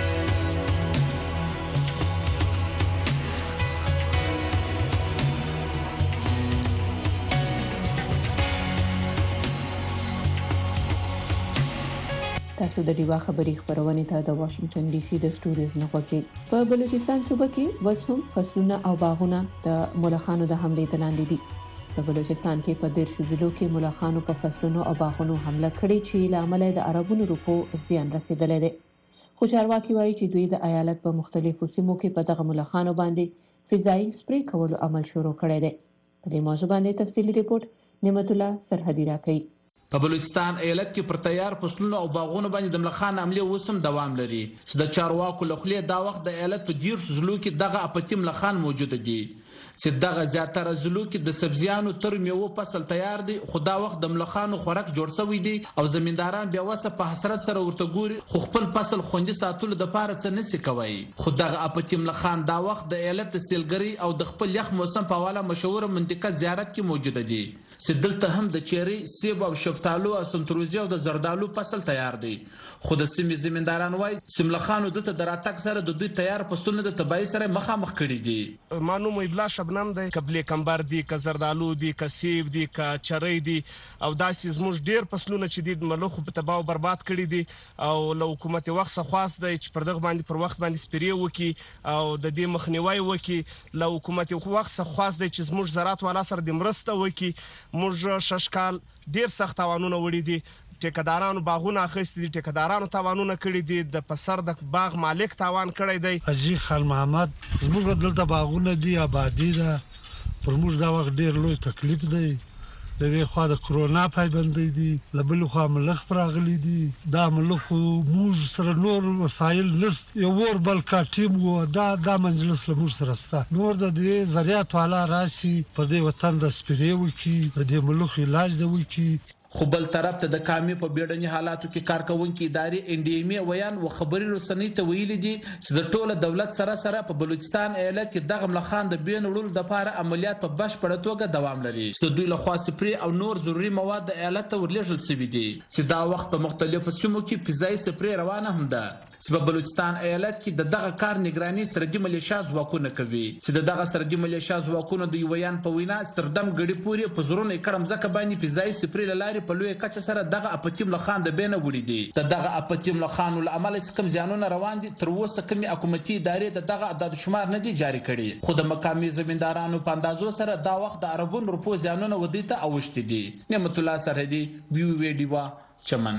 تاسو د ډیوا خبري خبرونه ته د واشنگټن ډي سي د سټوډیوز نه غوږی. په بلوچستان صوبه کې وسوم فصلونه او باغونه د ملخانو د حمله تلاندې دي. په بلوچستان کې په ډیر شذلو کې ملخانو په فصلونو او باغونو حمله کړې چې لامل د عربونو روپو زیان رسیدلی دی. خو چارواکي وایي چې دوی د ایالت په مختلفو سیمو کې په دغه ملخانو باندې فضایي سپری کولو عمل شروع کړی دی. په دې موضوع باندې تفصیلي ریپورت نعمت الله سرحدي راکوي. په بلوچستان ایالت کې پر تیار فصلونو او باغونو باندې د ملخان عملي وسم دوام لري چې د چارواکو لخوا د وخت د ایالت په ډیر زلو کې دغه اپتی ملخان موجود دي چې دغه زیاتره زلو کې د سبزیانو تر میوه فصل تیار دي خو دا وخت د ملخانو خوراک جوړ شوی دي او زمینداران بیا وسه په حسرت سره ورته ګوري خو خپل فصل خوندي ساتلو د پاره څه نسی کوي. خو دغه اپتی ملخان دا وخت د ایالت د سیلګری او د خپل یخ موسم په حواله مشهور منطقه زیارت کې موجود دي چې دلته هم د چيري سیب او شفتالو او سنتروزي او د زردالو فصل تیار دي. خو د سیمې زمینداران وایي سیملخانو د تدراتک سره د دوی تیار فصلونه د تبعی سره مخامخ کړي دي. مانو مبلا شبنم دی قبل کمبر دی ک زردالو دی ک سیب دی ک چرې دی او داسې زموږ ډیر فصلونه چې د ملخ په تباہ او برباد کړي دي او له حکومت وخت خاص دی چې پر دغه باندې پر وخت باندې سپری وکي او د دې مخنیوي وکي له حکومت وخت خاص دی چې زموږ زراعت والا سره د مرسته وکي. موږ ششکال ډیر سخت توانونه وړي دي ټیکدارانو باغونه اخیستي دي ټیکدارانو توانونه کړي دي د پسر د باغ مالک توان کړی دی. حاجی خان محمد زموږ دلته باغونه دي آبادی ده پر موږ دا وخت ډیر لوی تکلیف دی د وی خو د کرونا پایبندۍ دي لبل خو ملخ پراغلي دي دا ملخ موږ سره نور وسایل نست یو ور بل کا ټیم و دا دا منجلس له موږ سره ستا نور د دې ذریعہ والا راسي په دې وطن د سپریو کې د دې ملخ علاج دی وکي. خو بل طرف ته د کامي په بیړني حالاتو کې کارکونکو ادارې ان ډي ام ویان او خبري رسنۍ ته ویل دي چې د ټوله دولت سره سره په بلوچستان ایالت کې دغه ملخان د بین وړل د لپاره عملیات په بشپړه توګه دوام لري چې دوی له خوا سپری او نور ضروري مواد د ایالت ته ورلېږل شوي دي چې دا وخت په مختلفو سیمو کې فضایي سپری روانه هم ده چې په بلوچستان ایالت کې د دغه کار نگراني سرحدي ملیشیا ځواکونه کوي چې د دغه سرحدي ملیشیا ځواکونه د یویان په وینا ستردم غړي پوري په زورونه کړم ځکه باندې فضایي سپری لاري په لوی کچه سره دغه اپتیم لخان د بینه وړي دي د دغه اپتیم لخان ول عمل کم زیانونه روان دي تر اوسه کومي حکومتي ادارې د دغه عدد شمار نه دي جاری کړي خو د مقامي زمیندارانو په اندازو سره دا وخت د عربون روپو زیانونه ودی ته اوښتي دي. نعمت الله سرحدي وی وی ډیوا چمن.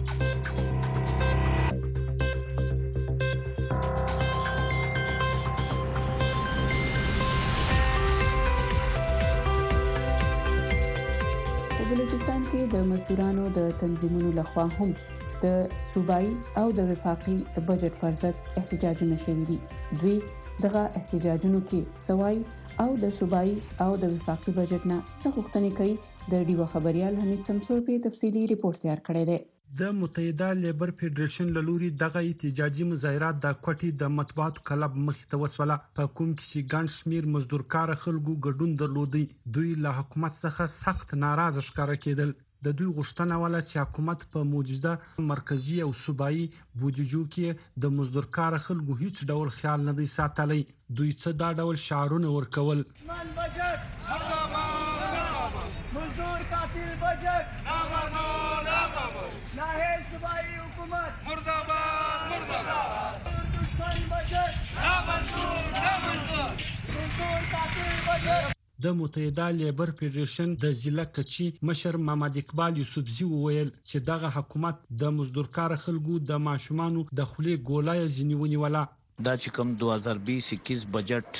بلوچستان کې د مزدورانو د تنظیمونو لخوا هم د صوبایي او د وفاقي بجټ پر ضد احتجاجونه شوي دي. دوی دغه احتجاجونو کې سوای او د صوبایي او د وفاقي بجټ نه څه غوښتنې کوي. د ډیوا خبريال حمید سمسور په تفصیلی ریپورت تیار کړی دی. د متحده لیبر فدریشن لوري دغه احتجاجي مظاهرات د کوټي د مطبوعاتو کلب مخ ته وسوله په کوم کې چې ګڼ شمیر مزدورکار خلکو ګډون درلودي. دوی له حکومت څخه سخت ناراضه ښکارا کېدل. د دوی غوښتنه ولا چې حکومت په موجوده مرکزی او صوبایي بودیجو کې د مزدورکار خلکو هیڅ ډول خیال نه دی ساتلی. دوی څه دا ډول شعارونه ورکول. مزدور قاتل بجٹ ناہے صوبائی حکومت مرداباد مرداباد دشمن بجٹ نا منظور نا منظور مزدور قاتل بجٹ. د متحده لیبر فدریشن د ضلع کچی مشر محمد اقبال یوسفزی وویل چې دغه حکومت د مزدورکار خلکو د ماشومانو د خولي ګولای ځنیونی ولا دا چې کوم دوه هزار بیس اکیس بجټ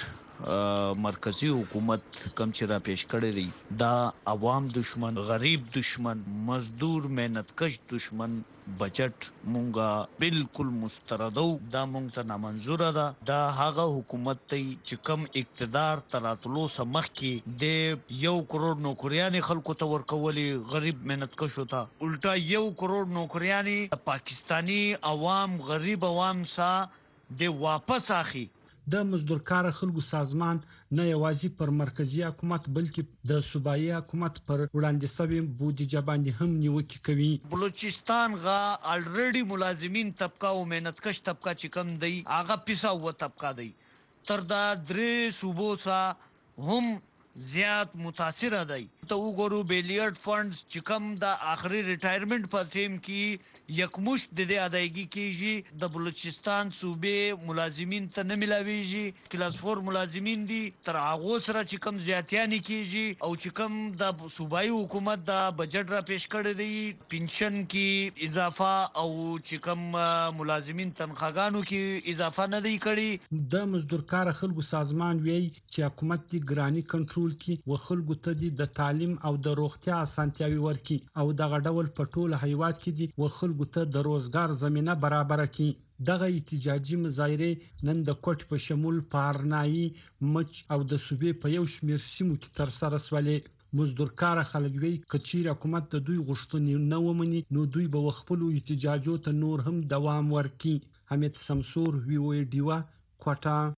مرکزی حکومت کم چې را پیش کړی دی دا عوام دشمن، غریب دشمن، مزدور مهنتکش دشمن بجټ مونږه بالکل مستردو، دا مونږ ته نامنظوره ده. دا هغه حکومت ته چې کم اقتدار تراتلو سمخ کې د یو کروڑ نوکریانې خلکو ته ورکولې غریب مهنتکشو ته، الټا یو کروڑ نوکریانې پاکستانی عوام غریب عوام سا د واپس اخی. د مزدورکار خلکو سازمان نه یوازې پر مرکزی حکومت بلکې د صوبایي حکومت پر وړاندې شوی بودیجه باندې هم نیوکه کوي. بلوچستان غا الریډي ملازمین طبقه او مهنتکش طبقه چې کم دی هغه پیسه و طبقه دی تر دا درې صوبو سا هم زیات متاثر دی. ته وګورو بیلیارډ فندز چې کم د آخري ریټایرمنټ په ټیم کې یکمشت د دې ادایګي کیږي د بلوچستان صوبې ملازمین ته نه ملاويږي. کلاس فور ملازمین دي تر هغه سره چې کم زیاتیانی کیږي او چې کم د صوبایي حکومت د بجټ را پیش کړی دی پنشن کې اضافه او چې کم ملازمین تنخواګانو کې اضافه نه دی کړی. د مزدورکار خلکو سازمان وی چې حکومت دی ګرانی کنټرول کی و خلکو ته دی د تعلیم او د روغتیا اسانتیاوي ورکي او دغه ډول په ټوله هیواد کې دي و خلکو ته د روزګار زمينه برابر کړي. دغه احتجاجي مظاهره نن د کوټ په شمول پارنایي مچ او د صوبې په یو شمېر سیمو کې تر سره سولې. مزدورکار خلک وی کچیر حکومت د دوی غوښتنې نه ومني نو دوی به خپل احتجاجو ته نور هم دوام ورکړي. حمید سمسور وی او ډیوا کوټه.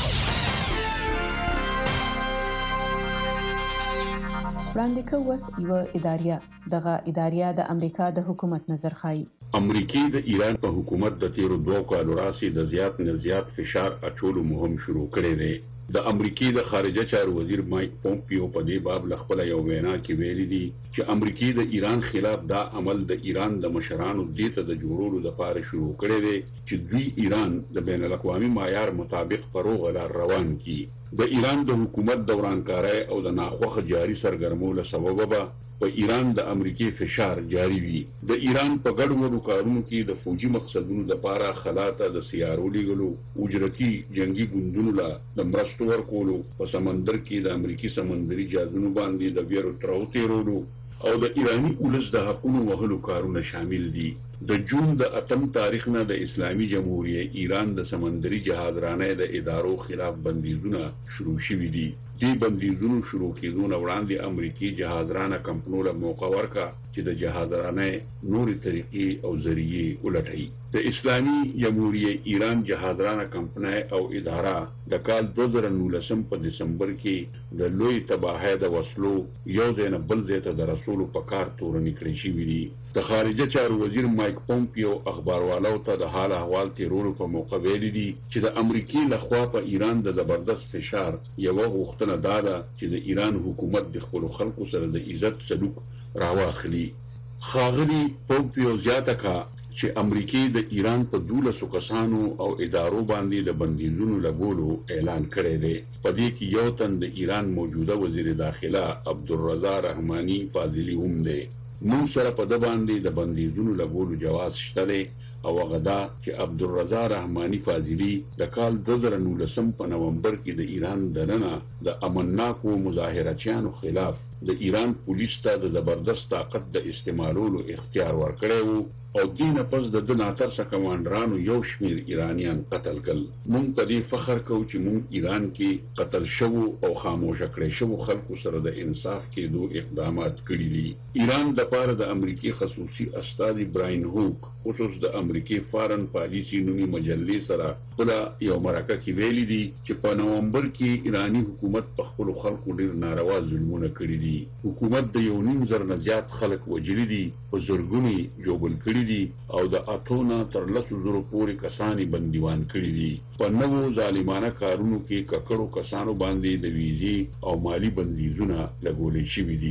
وړاندې کوس یو اداریه دغه اداریه د امریکا د حکومت نظر خای. امریکای د ایران په حکومت د تیرو دوه کالو راځي د زیات نه زیات فشار اچولو مهم شروع کړی دی. د امریکای د خارجه چارو وزیر مایک پومپیو په دې باب لخپله یو وینا کې ویلي دي چې امریکای د ایران خلاف دا عمل د ایران د مشرانو د ته د جوړولو لپاره شروع کړی دی چې دوی ایران د بین الاقوامي معیار مطابق پروغ لار روان کړي. د ایران د حکومت دورانکاري او د ناخوخه جاري سرګرمولو سبب به په ایران د امریکای فشار جاری وي. د ایران په ګډوډو کارونو کې د فوجي مقصدونو لپاره خلاته د سیارو لیږلو، اجرتي جنگي ګوندونو لا د مرستو ورکولو، په سمندر کې د امریکای سمندري جهازونو باندې د ویرو تراو تیرولو او د ایرانی اولس د حقونو وهلو کارونه شامل دي. د جون د اتم تاریخ نه د اسلامي جمهوریت ایران د سمندري جهازرانه د ادارو خلاف بندیزونه شروع شوي دي. دې بندیزونو شروع کېدو نه وړاندې امریکایي جهازرانه کمپنو له موقع ورکړه چې د جهازرانه نورې طریقې او ذریعې ولټوي. د اسلامي جمهوریت ایران جهازرانه کمپنۍ او اداره د کال دوه زره نولسم په دسمبر کې د لوی تباهۍ د وسلو یو ځای نه بل ځای ته د رسولو په کار تورنې کړې شوي دي. د خارجه چارو وزیر مایک پومپیو اخباروالو ته د حال احوال تیرولو په موقع ویلي دي چې د امریکای لخوا په ایران د زبردست فشار یوه غوښتنه دا ده چې د ایران حکومت د خپلو خلکو سره د عزت سلوک راواخلي. ښاغلي پومپیو زیاته کړه چې امریکای د ایران په دولسو کسانو او ادارو باندې د بندیزونو لګولو اعلان کړی دی. په دې کې یو تن د ایران موجوده وزیر داخله عبدالرضا رحماني فاضلي هم دی. موږ سره په د باندې د بندیزونو لګولو جواز شته دی او هغه دا چې عبدالرضا رحماني فاضلي د کال دوه زره نولسم په نومبر کې د ایران دننه د امنناکو مظاهرچیانو خلاف د ایران پولیس ته د زبردست طاقت د استعمالولو اختیار ورکړی وو او دینه پس د د ناترسه کمانډرانو یو شمیر ایرانیان قتل کړل. مونږ په دې فخر کوو چې مونږ ایران کې قتل شوو او خاموشه کړی شوو خلکو سره د انصاف کېدو اقدامات کړي دي. ایران د پاره د امریکای خصوصي استازي براین هوک خصوص د امریکای فارن پالیسی نومي مجلې سره خپل یو مرکه کې ویلي دي چې په نومبر کې ایرانی حکومت په خپل خلکو ډیر ناروا ظلمونه کړي دي. حکومت د یو نیم زر نه زیات خلک وژلي دي، په زرګونی جوبل کړي دي او د اتونه تر لسو زرو پورې کسانی بندیوان کړي دي. په نوو ظالمانه کارونو کې ککړو کسانو باندې د ویزې او مالی بندیزونه لګولې شوي دي.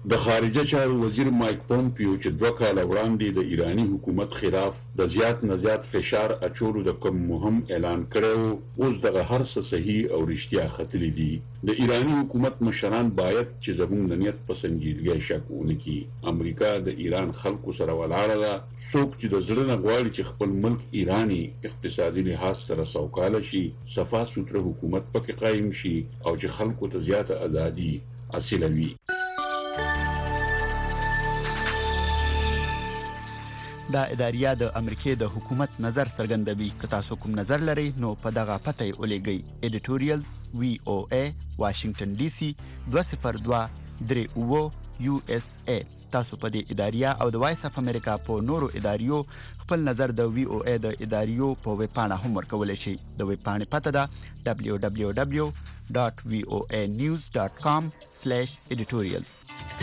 د خارجه چارو وزیر مایک پومپیو چې دوه کاله وړاندې د ایرانی حکومت خلاف د زیات نه زیات فشار اچولو د کوم مهم اعلان کړو اوس دغه هر څه صحیح او رښتیا ختلي دي. د ایرانی حکومت مشران باید چې زموږ د نیت په سنجیدګۍ شک ونه کړي. امریکا د ایران خلکو سره ولاړه ده. څوک چې د زړه نه غواړي چې خپل ملک ایرانی اقتصادي لحاظ سره سوکاله شي، صفا سوتره حکومت پکې قایم شي او چې خلکو ته زیاته ازادي حاصله وي. دا اداریه د امریکای د حکومت نظر څرګندوي. که تاسو کوم نظر لرئ نو په دغه پته یې ولېږئ. editorials وی او ای واشنگټن ډي سي دوه صفر دوه درې اوه یو اس ای. تاسو په دې اداریه او د وایس اف امریکا په نورو اداریو خپل نظر د وی او ای د اداریو په ویب پاڼه هم ورکولی شئ. د ویب پاڼې پته ده دبلیو دبلیو دبلیو ډاټ وی او ای نیوز ډاټ کام سلیش editorials.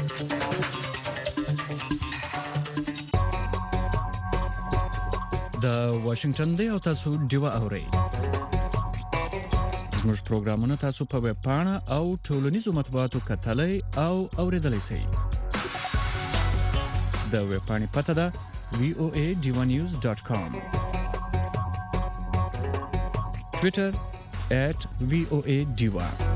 د واشنگټن دی او تاسو ډیوه اورئ. زموږ پروګرامونه تاسو په ویب پاڼه او ټولنیزو مطبوعاتو کتلای او اوریدلای شئ. د ویب پاڼې پته ده وی او ای ډیوه نیوز ډاټ کام. ټویټر ایټ وی او ای ډیوه.